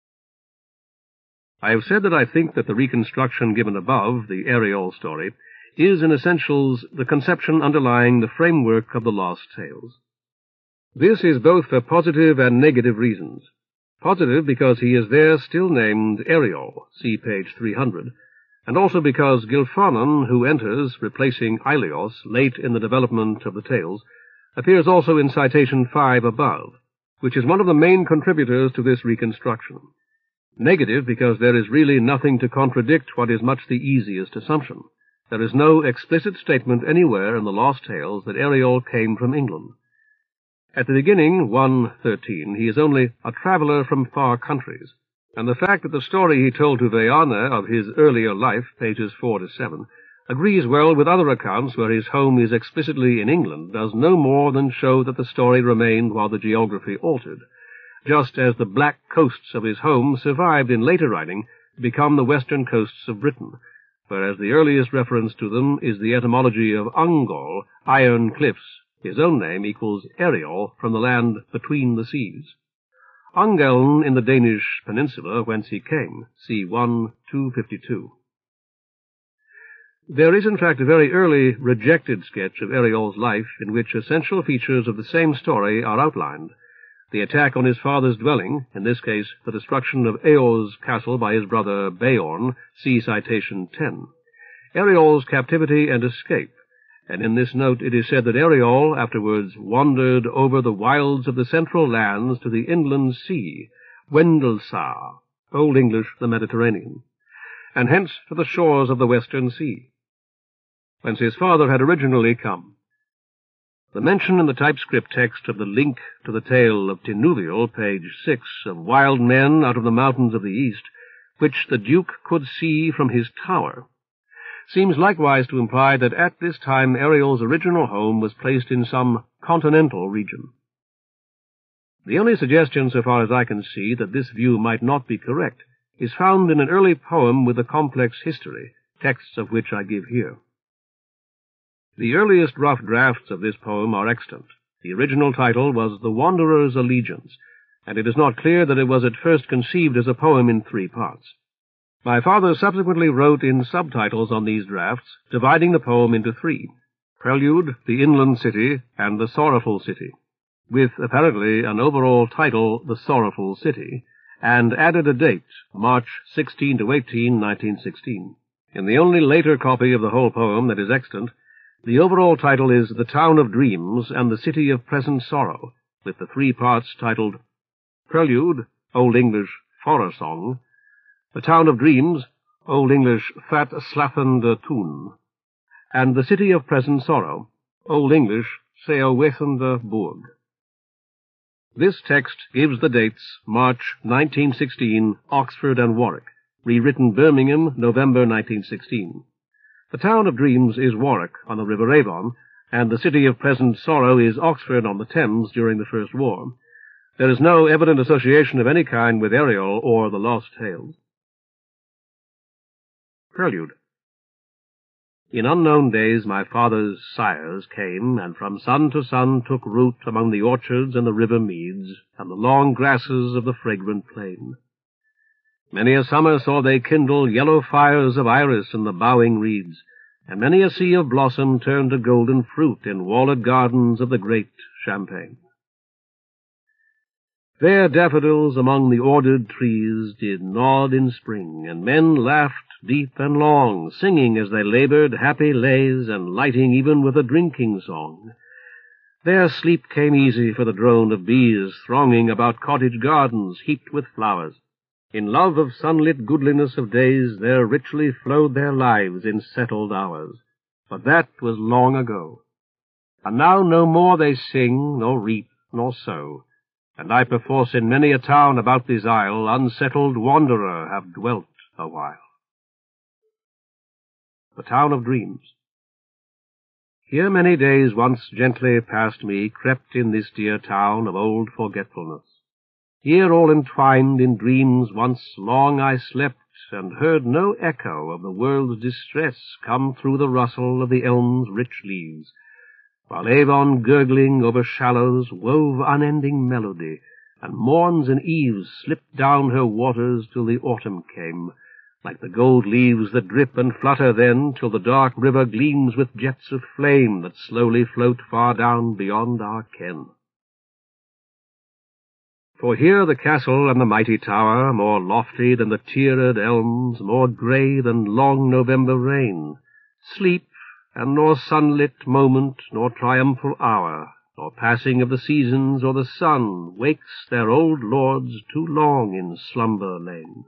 I have said that I think that the reconstruction given above, the Eriol story, is in essentials the conception underlying the framework of the lost tales. This is both for positive and negative reasons. Positive because he is there still named Eriol, see page three hundred, and also because Gilphanon, who enters, replacing Aelios, late in the development of the tales, appears also in citation five above, which is one of the main contributors to this reconstruction. Negative because there is really nothing to contradict what is much the easiest assumption. There is no explicit statement anywhere in the Lost Tales that Eriol came from England. At the beginning, one thirteen, he is only a traveller from far countries, and the fact that the story he told to Veana of his earlier life, pages four to seven, agrees well with other accounts where his home is explicitly in England, does no more than show that the story remained while the geography altered, just as the black coasts of his home survived in later writing to become the western coasts of Britain, whereas the earliest reference to them is the etymology of Ungol, iron cliffs. His own name equals Eriol, from the land between the seas. Ungeln in the Danish peninsula, whence he came, see one two fifty-two. There is in fact a very early rejected sketch of Eriol's life in which essential features of the same story are outlined. The attack on his father's dwelling, in this case the destruction of Eor's castle by his brother Beorn, see citation ten. Eriol's captivity and escape, and in this note it is said that Eriol afterwards wandered over the wilds of the central lands to the inland sea, Wendelsar, Old English the Mediterranean, and hence to the shores of the western sea, whence his father had originally come. The mention in the typescript text of the link to the tale of Tinuviel, page six, of wild men out of the mountains of the east, which the Duke could see from his tower, seems likewise to imply that at this time Eriol's original home was placed in some continental region. The only suggestion, so far as I can see, that this view might not be correct is found in an early poem with a complex history, texts of which I give here. The earliest rough drafts of this poem are extant. The original title was The Wanderer's Allegiance, and it is not clear that it was at first conceived as a poem in three parts. My father subsequently wrote in subtitles on these drafts, dividing the poem into three: Prelude, The Inland City, and The Sorrowful City, with apparently an overall title, The Sorrowful City, and added a date, March sixteenth to eighteenth, nineteen sixteen. In the only later copy of the whole poem that is extant, the overall title is The Town of Dreams and the City of Present Sorrow, with the three parts titled Prelude, Old English, Forest Song, The Town of Dreams, Old English, Fat Slaffende Toon, and The City of Present Sorrow, Old English, Seowethende Burg. This text gives the dates March nineteen sixteen, Oxford and Warwick, rewritten Birmingham, November nineteen sixteen. The Town of Dreams is Warwick on the River Avon, and the City of Present Sorrow is Oxford on the Thames during the First War. There is no evident association of any kind with Eriol or the Lost Tales. Prelude. In unknown days my father's sires came, and from sun to sun took root among the orchards and the river meads, and the long grasses of the fragrant plain. Many a summer saw they kindle yellow fires of iris in the bowing reeds, and many a sea of blossom turned to golden fruit in walled gardens of the great Champagne. There daffodils among the ordered trees did nod in spring, and men laughed deep and long, singing as they laboured happy lays, and lighting even with a drinking song. There sleep came easy for the drone of bees, thronging about cottage gardens heaped with flowers. In love of sunlit goodliness of days, there richly flowed their lives in settled hours. But that was long ago. And now no more they sing, nor reap, nor sow, and I perforce in many a town about this isle, unsettled wanderer, have dwelt a while. The Town of Dreams. Here many days once gently past me crept in this dear town of old forgetfulness. Here all entwined in dreams once long I slept, and heard no echo of the world's distress come through the rustle of the elm's rich leaves, while Avon gurgling over shallows wove unending melody, and morns and eves slipped down her waters till the autumn came, like the gold leaves that drip and flutter then till the dark river gleams with jets of flame that slowly float far down beyond our ken. For here the castle and the mighty tower, more lofty than the tiered elms, more grey than long November rain, sleep, and nor sunlit moment, nor triumphal hour, nor passing of the seasons or the sun, wakes their old lords too long in slumber lain.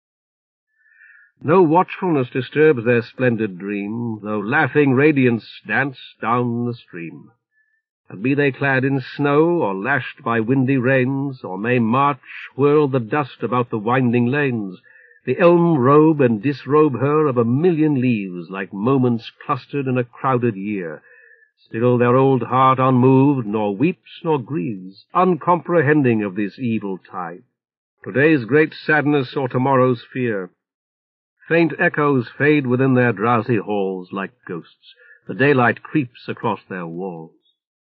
No watchfulness disturbs their splendid dream, though laughing radiance dance down the stream. And be they clad in snow, or lashed by windy rains, or may march, whirl the dust about the winding lanes, the elm robe and disrobe her of a million leaves, like moments clustered in a crowded year. Still their old heart unmoved, nor weeps nor grieves, uncomprehending of this evil tide, today's great sadness or tomorrow's fear. Faint echoes fade within their drowsy halls like ghosts. The daylight creeps across their walls.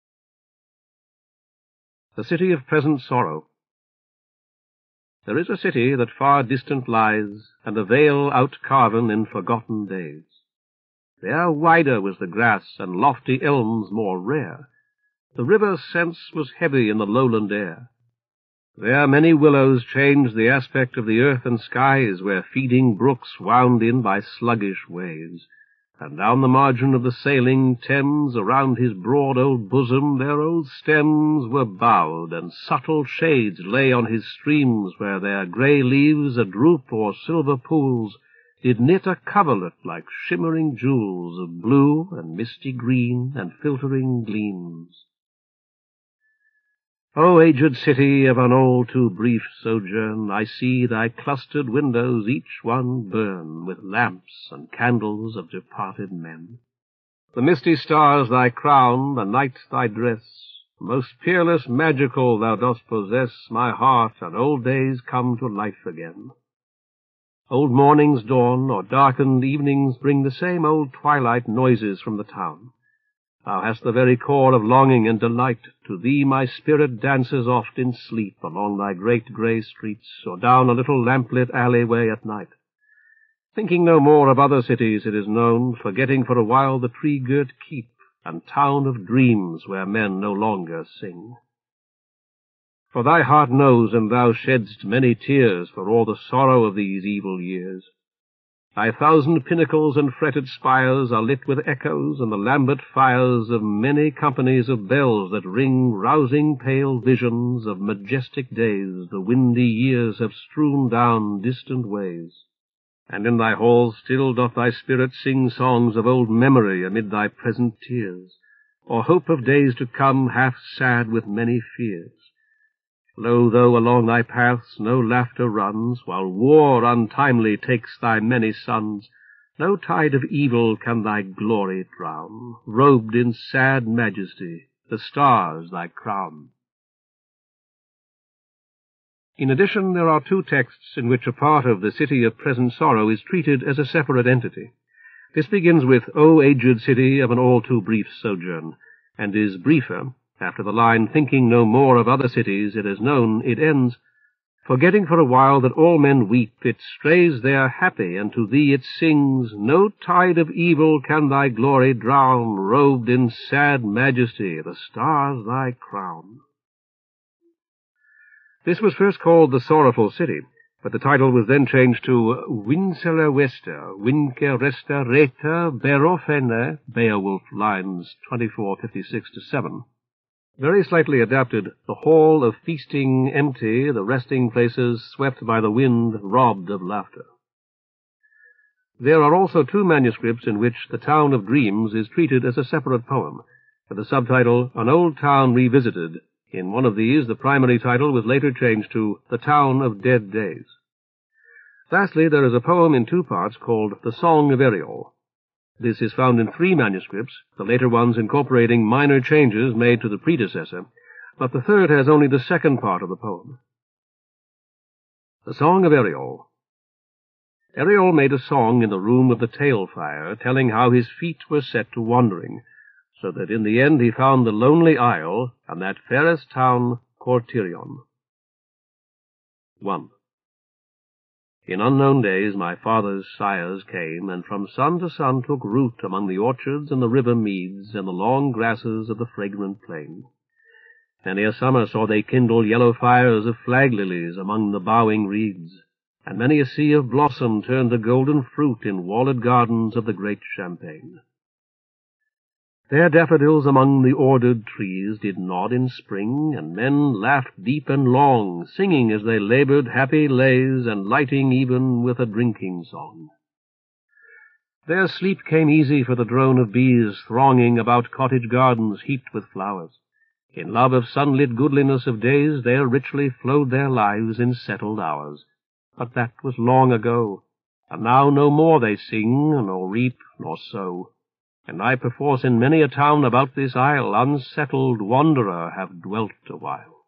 The city of present sorrow. There is a city that far distant lies, and a vale outcarven in forgotten days. There wider was the grass, and lofty elms more rare. The river's sense was heavy in the lowland air. There many willows changed the aspect of the earth and skies, where feeding brooks wound in by sluggish ways. And down the margin of the sailing Thames, around his broad old bosom, their old stems were bowed, and subtle shades lay on his streams, where their grey leaves, a-droop o'er silver pools, did knit a coverlet like shimmering jewels of blue and misty green and filtering gleams. O aged city of an all too brief sojourn, I see thy clustered windows each one burn with lamps and candles of departed men. The misty stars thy crown, the night thy dress, most peerless magical thou dost possess my heart, and old days come to life again. Old mornings dawn, or darkened evenings bring the same old twilight noises from the town. Thou hast the very core of longing and delight. To thee my spirit dances oft in sleep along thy great grey streets, or down a little lamplit alleyway at night. Thinking no more of other cities, it is known, forgetting for a while the tree-girt keep and town of dreams where men no longer sing. For thy heart knows, and thou shedd'st many tears for all the sorrow of these evil years. Thy thousand pinnacles and fretted spires are lit with echoes, and the lambent fires of many companies of bells that ring rousing pale visions of majestic days the windy years have strewn down distant ways. And in thy halls still doth thy spirit sing songs of old memory amid thy present tears, or hope of days to come half sad with many fears. Lo, though along thy paths no laughter runs, while war untimely takes thy many sons, no tide of evil can thy glory drown. Robed in sad majesty, the stars thy crown. In addition, there are two texts in which a part of the city of present sorrow is treated as a separate entity. This begins with, O aged city of an all too brief sojourn, and is briefer. After the line, thinking no more of other cities, it is known, it ends, forgetting for a while that all men weep, it strays there happy, and to thee it sings, no tide of evil can thy glory drown, robed in sad majesty, the stars thy crown. This was first called the Sorrowful City, but the title was then changed to Winsela Wester, Winke Resta Reta Berofene, Beowulf, lines twenty-four fifty-six to seven. Very slightly adapted, the hall of feasting empty, the resting places swept by the wind, robbed of laughter. There are also two manuscripts in which the town of dreams is treated as a separate poem, with the subtitle, An Old Town Revisited. In one of these, the primary title was later changed to The Town of Dead Days. Lastly, there is a poem in two parts called The Song of Eriol. This is found in three manuscripts, the later ones incorporating minor changes made to the predecessor, but the third has only the second part of the poem. The Song of Eriol. Eriol made a song in the room of the tale-fire, telling how his feet were set to wandering, so that in the end he found the lonely isle and that fairest town, Cortirion. one. In unknown days my father's sires came, and from sun to sun took root among the orchards and the river meads and the long grasses of the fragrant plain. Many a summer saw they kindle yellow fires of flag lilies among the bowing reeds, and many a sea of blossom turned to golden fruit in walled gardens of the great Champagne. There daffodils among the ordered trees did nod in spring, and men laughed deep and long, singing as they labored happy lays, and lighting even with a drinking song. There sleep came easy for the drone of bees thronging about cottage gardens heaped with flowers. In love of sunlit goodliness of days, there richly flowed their lives in settled hours. But that was long ago, and now no more they sing, nor reap, nor sow. And I perforce in many a town about this isle, unsettled wanderer, have dwelt awhile.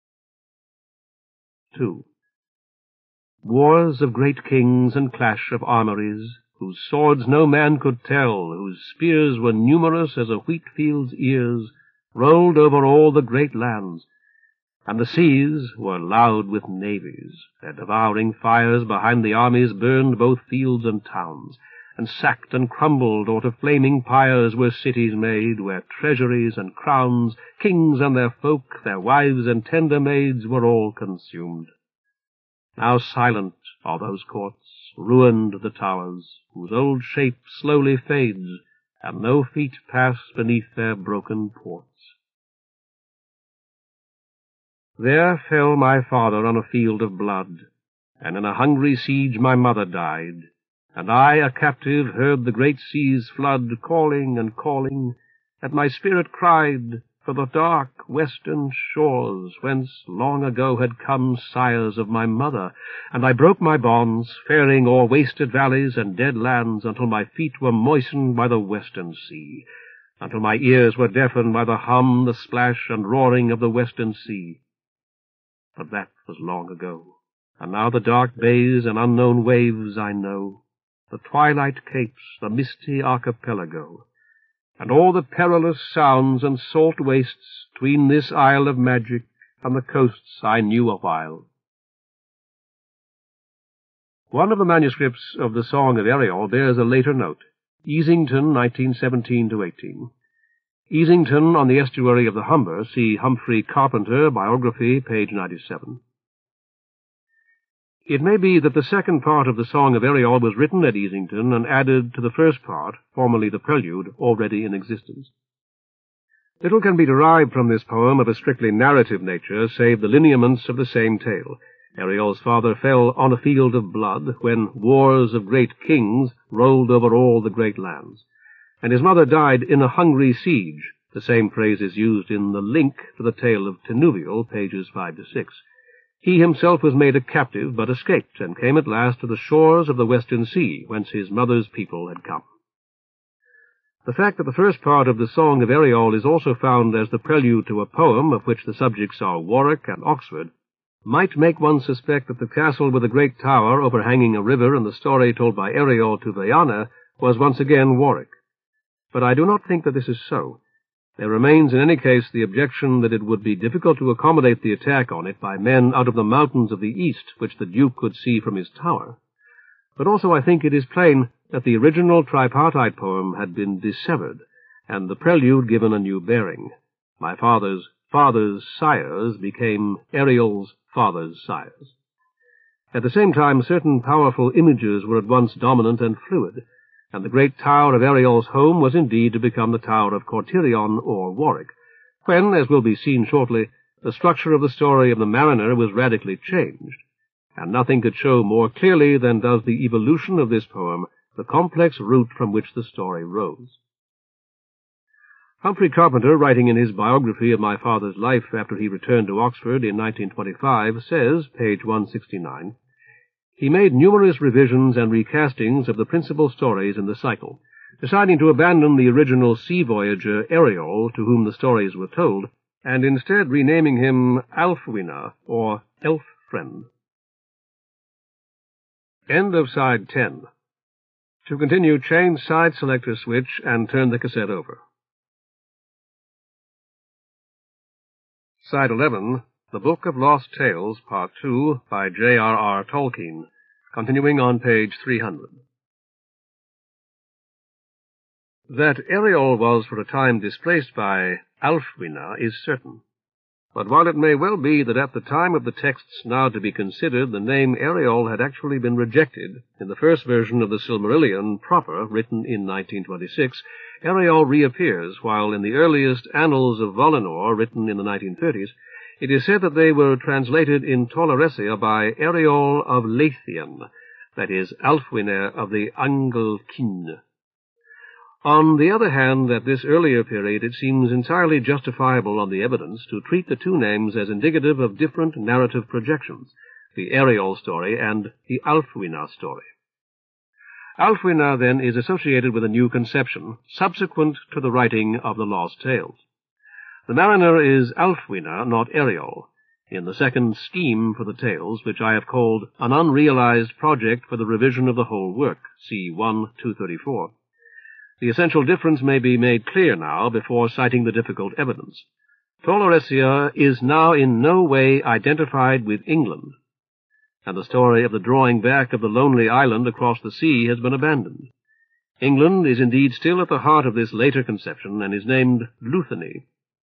Two. Wars of great kings and clash of armories, whose swords no man could tell, whose spears were numerous as a wheat-field's ears, rolled over all the great lands, and the seas were loud with navies. Their devouring fires behind the armies burned both fields and towns, and sacked and crumbled, or to flaming pyres were cities made, where treasuries and crowns, kings and their folk, their wives and tender maids, were all consumed. Now silent are those courts, ruined the towers, whose old shape slowly fades, and no feet pass beneath their broken ports. There fell my father on a field of blood, and in a hungry siege my mother died, and I, a captive, heard the great seas flood, calling and calling, and my spirit cried for the dark western shores, whence long ago had come sires of my mother, and I broke my bonds, faring o'er wasted valleys and dead lands, until my feet were moistened by the western sea, until my ears were deafened by the hum, the splash, and roaring of the western sea. But that was long ago, and now the dark bays and unknown waves I know, the twilight capes, the misty archipelago, and all the perilous sounds and salt wastes tween this isle of magic and the coasts I knew awhile. One of the manuscripts of the Song of Ariel bears a later note, Easington, nineteen seventeen to eighteen. Easington on the estuary of the Humber, see Humphrey Carpenter, Biography, page ninety-seven. It may be that the second part of the Song of Ariel was written at Easington and added to the first part, formerly the prelude, already in existence. Little can be derived from this poem of a strictly narrative nature, save the lineaments of the same tale. Ariel's father fell on a field of blood, when wars of great kings rolled over all the great lands, and his mother died in a hungry siege. The same phrase is used in the link to the tale of Tinuviel, pages five to six. He himself was made a captive, but escaped, and came at last to the shores of the Western Sea, whence his mother's people had come. The fact that the first part of the Song of Ariel is also found as the prelude to a poem of which the subjects are Warwick and Oxford might make one suspect that the castle with the great tower overhanging a river in the story told by Ariel to Vaiana was once again Warwick. But I do not think that this is so. There remains in any case the objection that it would be difficult to accommodate the attack on it by men out of the mountains of the east, which the Duke could see from his tower. But also I think it is plain that the original tripartite poem had been dissevered, and the prelude given a new bearing. My father's father's sires became Ariel's father's sires. At the same time, certain powerful images were at once dominant and fluid, and the great tower of Ariel's home was indeed to become the tower of Cortirion or Warwick, when, as will be seen shortly, the structure of the story of the mariner was radically changed, and nothing could show more clearly than does the evolution of this poem the complex root from which the story rose. Humphrey Carpenter, writing in his biography of my father's life after he returned to Oxford in nineteen twenty-five, says, page one sixty-nine, he made numerous revisions and recastings of the principal stories in the cycle, deciding to abandon the original sea voyager Ariel, to whom the stories were told, and instead renaming him Alfwine, or Elf-Friend. End of side ten. To continue, change side selector switch and turn the cassette over. Side eleven, The Book of Lost Tales, Part two, by J R R Tolkien, continuing on page three hundred. That Ariel was for a time displaced by Alfwine is certain. But while it may well be that at the time of the texts now to be considered the name Ereol had actually been rejected, in the first version of the Silmarillion proper, written in nineteen twenty-six, Ereol reappears, while in the earliest Annals of Volinor, written in the nineteen thirties, it is said that they were translated in Tolaresia by Ereol of Leithian, that is, Alfwine of the Angelkyn. On the other hand, at this earlier period it seems entirely justifiable on the evidence to treat the two names as indicative of different narrative projections, the Ereol story and the Alfwine story. Alfwine, then, is associated with a new conception, subsequent to the writing of the Lost Tales. The mariner is Alfwine, not Ereol, in the second scheme for the tales, which I have called an unrealized project for the revision of the whole work, see one two thirty-four. The essential difference may be made clear now before citing the difficult evidence. Tolaresia is now in no way identified with England, and the story of the drawing back of the lonely island across the sea has been abandoned. England is indeed still at the heart of this later conception and is named Luthany.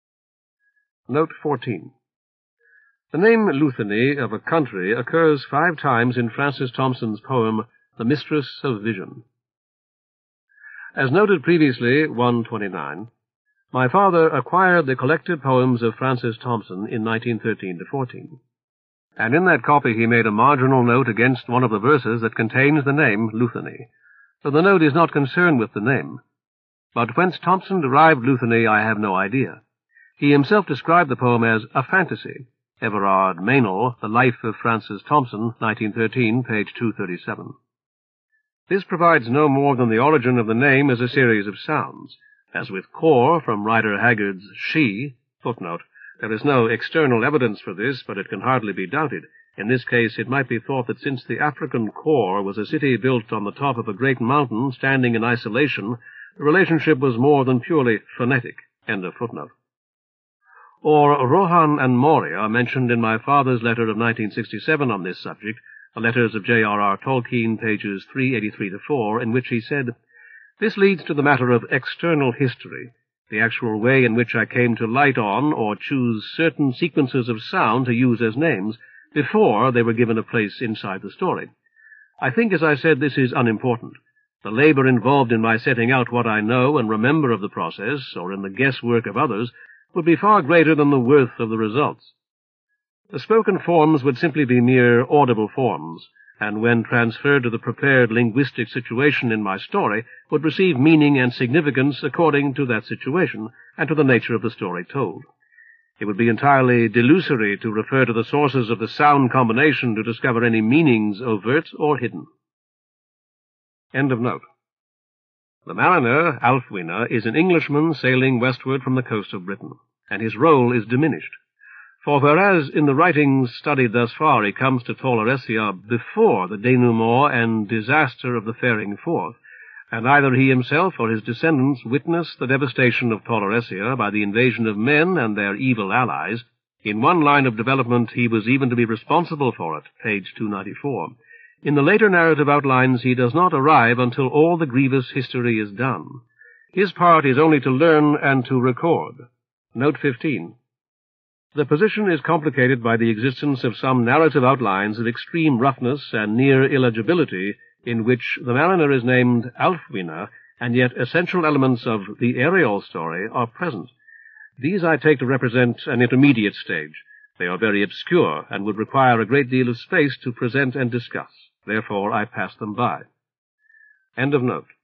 Note fourteen. The name Luthany of a country occurs five times in Francis Thompson's poem The Mistress of Vision. As noted previously, one twenty-nine, my father acquired the collected poems of Francis Thompson in nineteen thirteen to fourteen, and in that copy he made a marginal note against one of the verses that contains the name Luthany, so the note is not concerned with the name. But whence Thompson derived Luthany I have no idea. He himself described the poem as a fantasy, Everard Meynell, The Life of Francis Thompson, nineteen thirteen, page two thirty-seven. This provides no more than the origin of the name as a series of sounds, as with core from Rider Haggard's She, footnote. There is no external evidence for this, but it can hardly be doubted. In this case it might be thought that since the African core was a city built on the top of a great mountain standing in isolation, the relationship was more than purely phonetic. End of footnote. Or Rohan and Moria, mentioned in my father's letter of nineteen sixty-seven on this subject, the letters of J R R Tolkien, pages three eighty-three to four, in which he said, "This leads to the matter of external history, the actual way in which I came to light on or choose certain sequences of sound to use as names before they were given a place inside the story. I think, as I said, this is unimportant. The labor involved in my setting out what I know and remember of the process, or in the guesswork of others, would be far greater than the worth of the results. The spoken forms would simply be mere audible forms, and when transferred to the prepared linguistic situation in my story, would receive meaning and significance according to that situation and to the nature of the story told. It would be entirely delusory to refer to the sources of the sound combination to discover any meanings overt or hidden." End of note. The mariner, Alfwine, is an Englishman sailing westward from the coast of Britain, and his role is diminished. For whereas in the writings studied thus far he comes to Tolaresia before the denouement and disaster of the faring forth, and either he himself or his descendants witness the devastation of Tolaresia by the invasion of men and their evil allies, in one line of development he was even to be responsible for it, page two ninety-four. In the later narrative outlines he does not arrive until all the grievous history is done. His part is only to learn and to record. Note fifteen. The position is complicated by the existence of some narrative outlines of extreme roughness and near illegibility, in which the mariner is named Alfwine, and yet essential elements of the Ereol story are present. These I take to represent an intermediate stage. They are very obscure, and would require a great deal of space to present and discuss. Therefore I pass them by. End of note.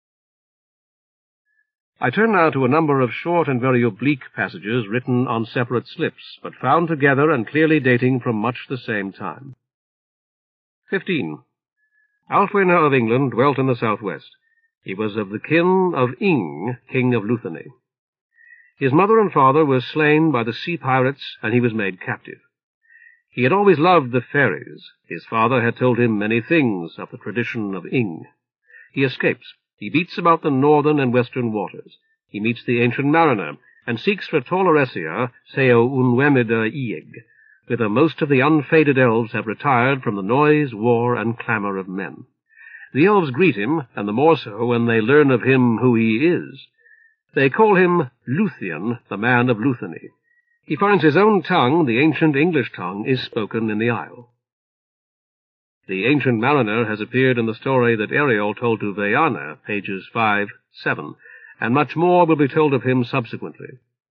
I turn now to a number of short and very oblique passages written on separate slips, but found together and clearly dating from much the same time. fifteen. Alfwine of England dwelt in the southwest. He was of the kin of Ing, king of Luthany. His mother and father were slain by the sea pirates, and he was made captive. He had always loved the fairies. His father had told him many things of the tradition of Ing. He escapes. He beats about the northern and western waters. He meets the ancient mariner, and seeks for Tolaresia, Seo Unwemida Ieg, whither most of the unfaded elves have retired from the noise, war, and clamour of men. The elves greet him, and the more so when they learn of him who he is. They call him Luthien, the man of Luthany. He finds his own tongue, the ancient English tongue, is spoken in the isle. The ancient mariner has appeared in the story that Ariel told to Weane, pages five, seven, and much more will be told of him subsequently.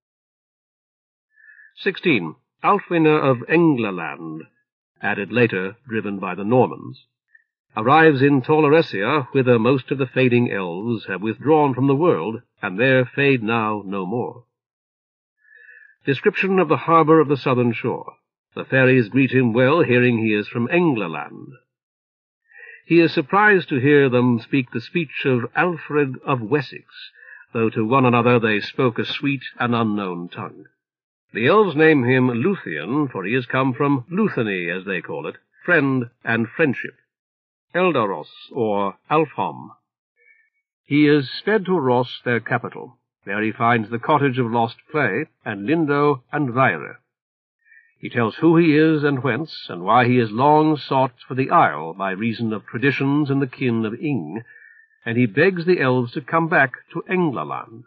sixteen. Alfwine of Englaland, added later, driven by the Normans, arrives in Toloressia, whither most of the fading elves have withdrawn from the world, and there fade now no more. Description of the harbour of the southern shore. The fairies greet him well, hearing he is from Englaland. He is surprised to hear them speak the speech of Alfred of Wessex, though to one another they spoke a sweet and unknown tongue. The elves name him Luthien, for he has come from Luthany, as they call it, friend and friendship. Eldaros, or Alfham. He is sped to Ross, their capital. There he finds the cottage of lost play, and Lindo and Vaire. He tells who he is and whence, and why he has long sought for the isle by reason of traditions in the kin of Ing, and he begs the elves to come back to Englaland.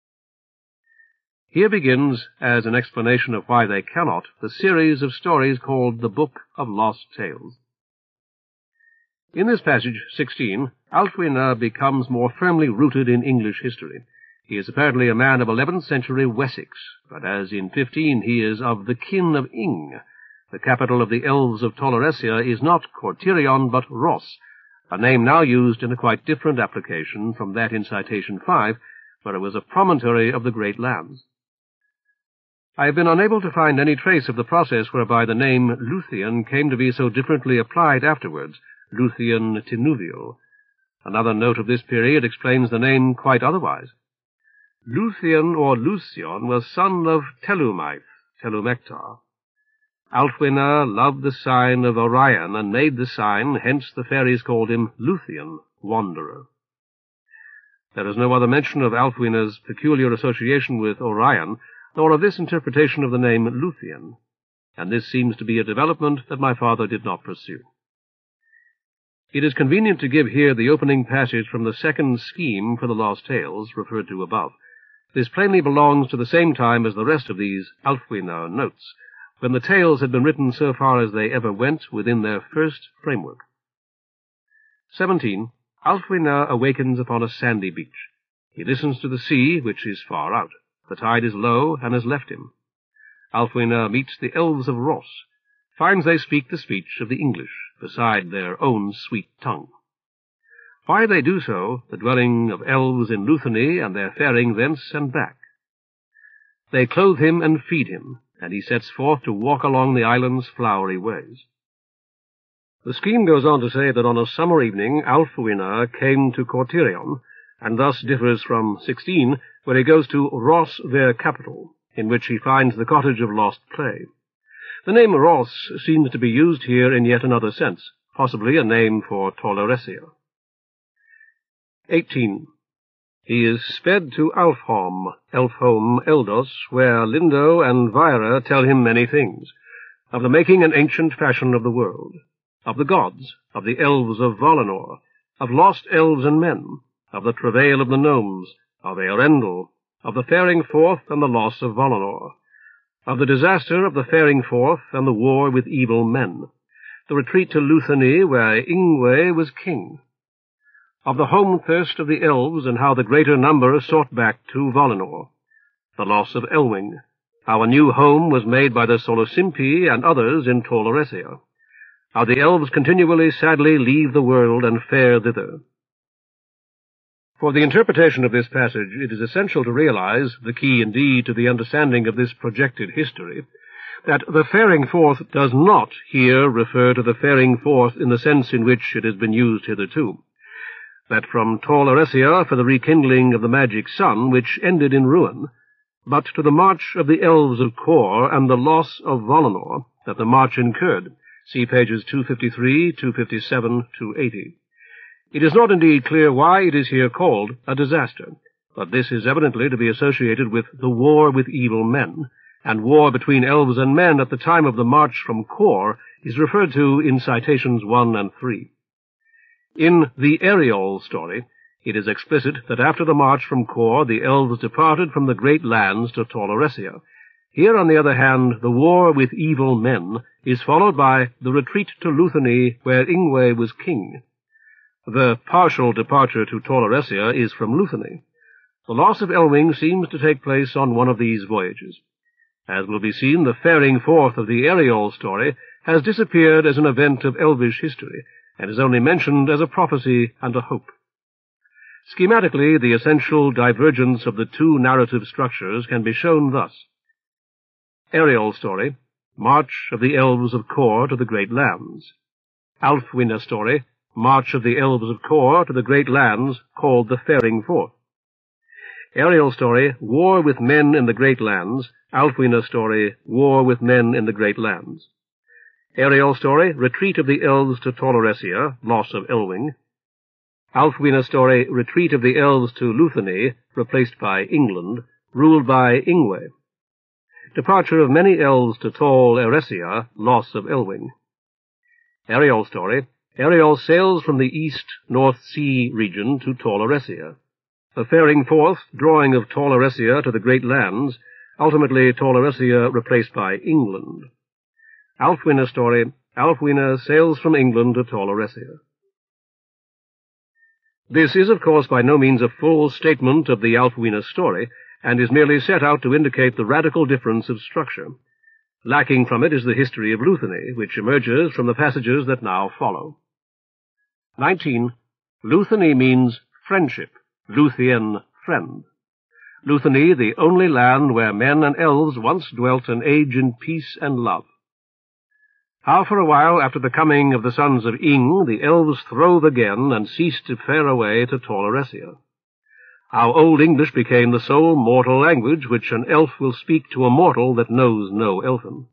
Here begins, as an explanation of why they cannot, the series of stories called the Book of Lost Tales. In this passage, sixteen, Alfwine becomes more firmly rooted in English history. He is apparently a man of eleventh century Wessex, but as in fifteen he is of the kin of Ing, the capital of the elves of Toloressia is not Cortirion but Ross, a name now used in a quite different application from that in citation five, where it was a promontory of the great lands. I have been unable to find any trace of the process whereby the name Luthien came to be so differently applied afterwards, Luthien Tinuvial. Another note of this period explains the name quite otherwise. Luthien or Lucion was son of Telumaeth, Telumectar. Alfwine loved the sign of Orion and made the sign, hence the fairies called him Luthien, Wanderer. There is no other mention of Alfwine's peculiar association with Orion, nor of this interpretation of the name Luthien, and this seems to be a development that my father did not pursue. It is convenient to give here the opening passage from the second scheme for the Lost Tales, referred to above. This plainly belongs to the same time as the rest of these Alfwine notes, when the tales had been written so far as they ever went within their first framework. seventeen. Alfwine awakens upon a sandy beach. He listens to the sea, which is far out. The tide is low, and has left him. Alfwine meets the elves of Ross, finds they speak the speech of the English, beside their own sweet tongue. Why they do so, the dwelling of elves in Luthany, and their faring thence and back. They clothe him and feed him, and he sets forth to walk along the island's flowery ways. The scheme goes on to say that on a summer evening Alfwine came to Cortirion, and thus differs from sixteen, where he goes to Ross, their capital, in which he finds the cottage of lost play. The name Ross seems to be used here in yet another sense, possibly a name for Toloressia. eighteen. He is sped to Alfham, Elfholm, Eldos, where Lindo and Vaire tell him many things, of the making and ancient fashion of the world, of the gods, of the elves of Valinor, of lost elves and men, of the travail of the gnomes, of Earendel, of the faring forth and the loss of Valinor, of the disaster of the faring forth and the war with evil men, the retreat to Luthany, where Ingwe was king, of the home-thirst of the elves and how the greater number sought back to Valinor, the loss of Elwing, how a new home was made by the Solocimpi and others in Toloressia, how the elves continually sadly leave the world and fare thither. For the interpretation of this passage, it is essential to realize, the key indeed to the understanding of this projected history, that the faring forth does not here refer to the faring forth in the sense in which it has been used hitherto, that from Toloressia for the rekindling of the magic sun, which ended in ruin, but to the march of the elves of Kor and the loss of Valinor that the march incurred. See pages two fifty-three, two fifty-seven, two eighty. It is not indeed clear why it is here called a disaster, but this is evidently to be associated with the war with evil men, and war between elves and men at the time of the march from Kor is referred to in citations one and three. In the Ariel story, it is explicit that after the march from Kor the elves departed from the great lands to Toloressia. Here, on the other hand, the war with evil men is followed by the retreat to Luthany, where Ingwe was king. The partial departure to Toloressia is from Luthany. The loss of Elwing seems to take place on one of these voyages. As will be seen, the faring forth of the Ereol story has disappeared as an event of Elvish history, and is only mentioned as a prophecy and a hope. Schematically, the essential divergence of the two narrative structures can be shown thus. Ereol story, March of the Elves of Kor to the Great Lands. Alfwine story, March of the Elves of Kor to the Great Lands, called the Faring Forth. Ereol story, War with Men in the Great Lands. Alfwine story, War with Men in the Great Lands. Ereol story, Retreat of the Elves to Toloressia, Loss of Elwing. Alfwine story, Retreat of the Elves to Luthany, replaced by England, ruled by Ingwe. Departure of many elves to Tol Eressia, Loss of Elwing. Ereol story, Ereol sails from the east-North Sea region to Tol Eressia. The faring forth, drawing of Tol Eressia to the Great Lands, ultimately Tol Eressia replaced by England. Alfwine story, Alfwine sails from England to Tol Eressia. This is, of course, by no means a full statement of the Alfwine story, and is merely set out to indicate the radical difference of structure. Lacking from it is the history of Luthany, which emerges from the passages that now follow. nineteen. Luthany means friendship, Luthien, friend. Luthany, the only land where men and elves once dwelt an age in peace and love. How for a while after the coming of the sons of Ing, the elves throve again and ceased to fare away to Tol Eressia. How Old English became the sole mortal language which an elf will speak to a mortal that knows no elfin.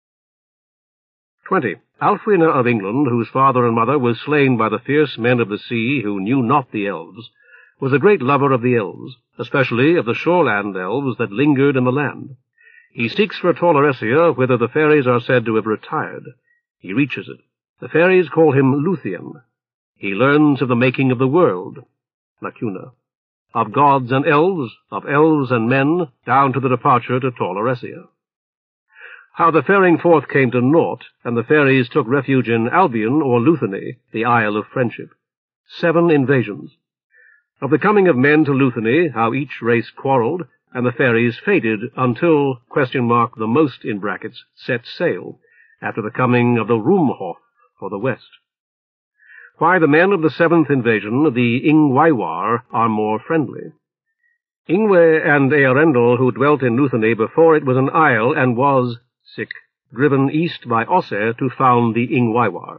twenty. Alfwine of England, whose father and mother were slain by the fierce men of the sea who knew not the elves, was a great lover of the elves, especially of the shoreland elves that lingered in the land. He seeks for Tol Eressia, whither the fairies are said to have retired. He reaches it. The fairies call him Luthien. He learns of the making of the world, Lacuna, of gods and elves, of elves and men, down to the departure to Tol Eressia. How the faring forth came to naught, and the fairies took refuge in Albion or Luthany, the Isle of Friendship. Seven invasions. Of the coming of men to Luthany, how each race quarrelled, and the fairies faded until, question mark, the most in brackets, set sail, after the coming of the Rumhof for the west. Why the men of the seventh invasion, the Ingwaiwar, are more friendly. Ingwe and Earendel, who dwelt in Luthany before it was an isle and was, sick, driven east by Osse to found the Ingwaiwar.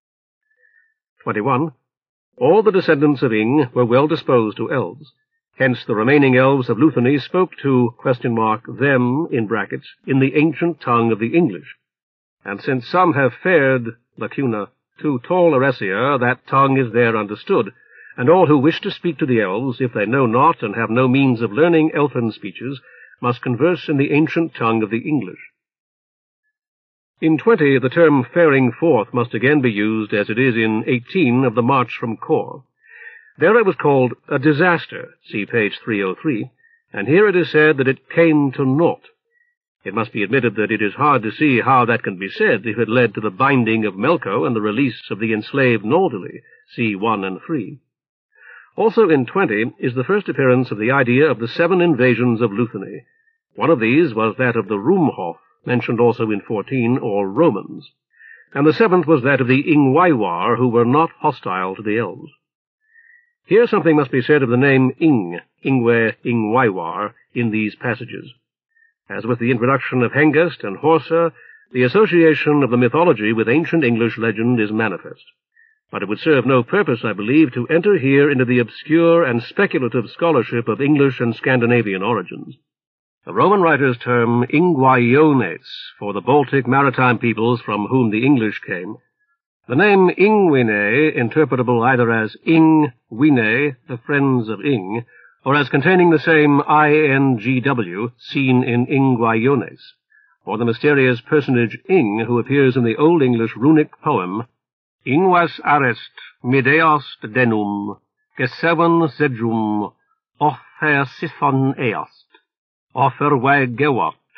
twenty-one. All the descendants of Ing were well disposed to elves. Hence the remaining elves of Luthany spoke to, question mark, them, in brackets, in the ancient tongue of the English. And since some have fared, lacuna, to Tol Eressia, that tongue is there understood, and all who wish to speak to the elves, if they know not and have no means of learning elfin speeches, must converse in the ancient tongue of the English. In twenty, the term faring forth must again be used as it is in eighteen of the March from Kor. There it was called a disaster, see page three oh three, and here it is said that it came to naught. It must be admitted that it is hard to see how that can be said if it led to the binding of Melko and the release of the enslaved Nordali, see one and three. Also in twenty is the first appearance of the idea of the seven invasions of Luthany. One of these was that of the Rumhof, mentioned also in fourteen, or Romans, and the seventh was that of the Ingwaiwar, who were not hostile to the elves. Here something must be said of the name Ing, Ingwe, Ingwaiwar, in these passages. As with the introduction of Hengest and Horsa, the association of the mythology with ancient English legend is manifest. But it would serve no purpose, I believe, to enter here into the obscure and speculative scholarship of English and Scandinavian origins. The Roman writers term Ingwaiones for the Baltic maritime peoples from whom the English came. The name Ingwine, interpretable either as Ing-Wine, the friends of Ing, or as containing the same I N G W seen in Ingwaiones, or the mysterious personage Ing who appears in the Old English runic poem Ingwas arest mideost denum, geseven sejum, offer siphon east. Offer we gewat,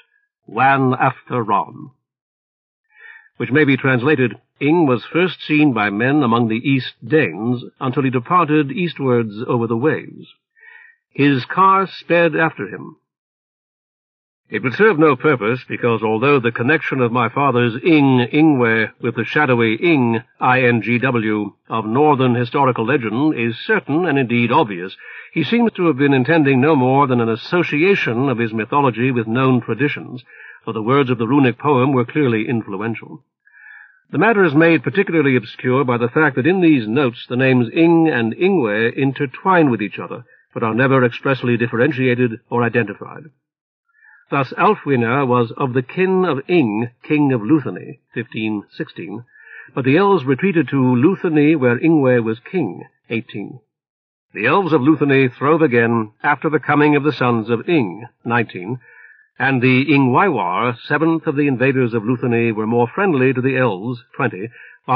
wan after Ron, which may be translated, Ing was first seen by men among the East Danes until he departed eastwards over the waves. His car sped after him. It would serve no purpose, because although the connection of my father's Ing Ingwe with the shadowy Ing, I N G W, of northern historical legend is certain and indeed obvious, he seems to have been intending no more than an association of his mythology with known traditions, for the words of the runic poem were clearly influential. The matter is made particularly obscure by the fact that in these notes the names Ing and Ingwe intertwine with each other, but are never expressly differentiated or identified. Thus Alfwine was of the kin of Ing, king of Luthany, fifteen sixteen, but the elves retreated to Luthany where Ingwe was king, eighteen. The elves of Luthany throve again after the coming of the sons of Ing, nineteen, and the Ingwaiwar, seventh of the invaders of Luthany, were more friendly to the elves, twenty,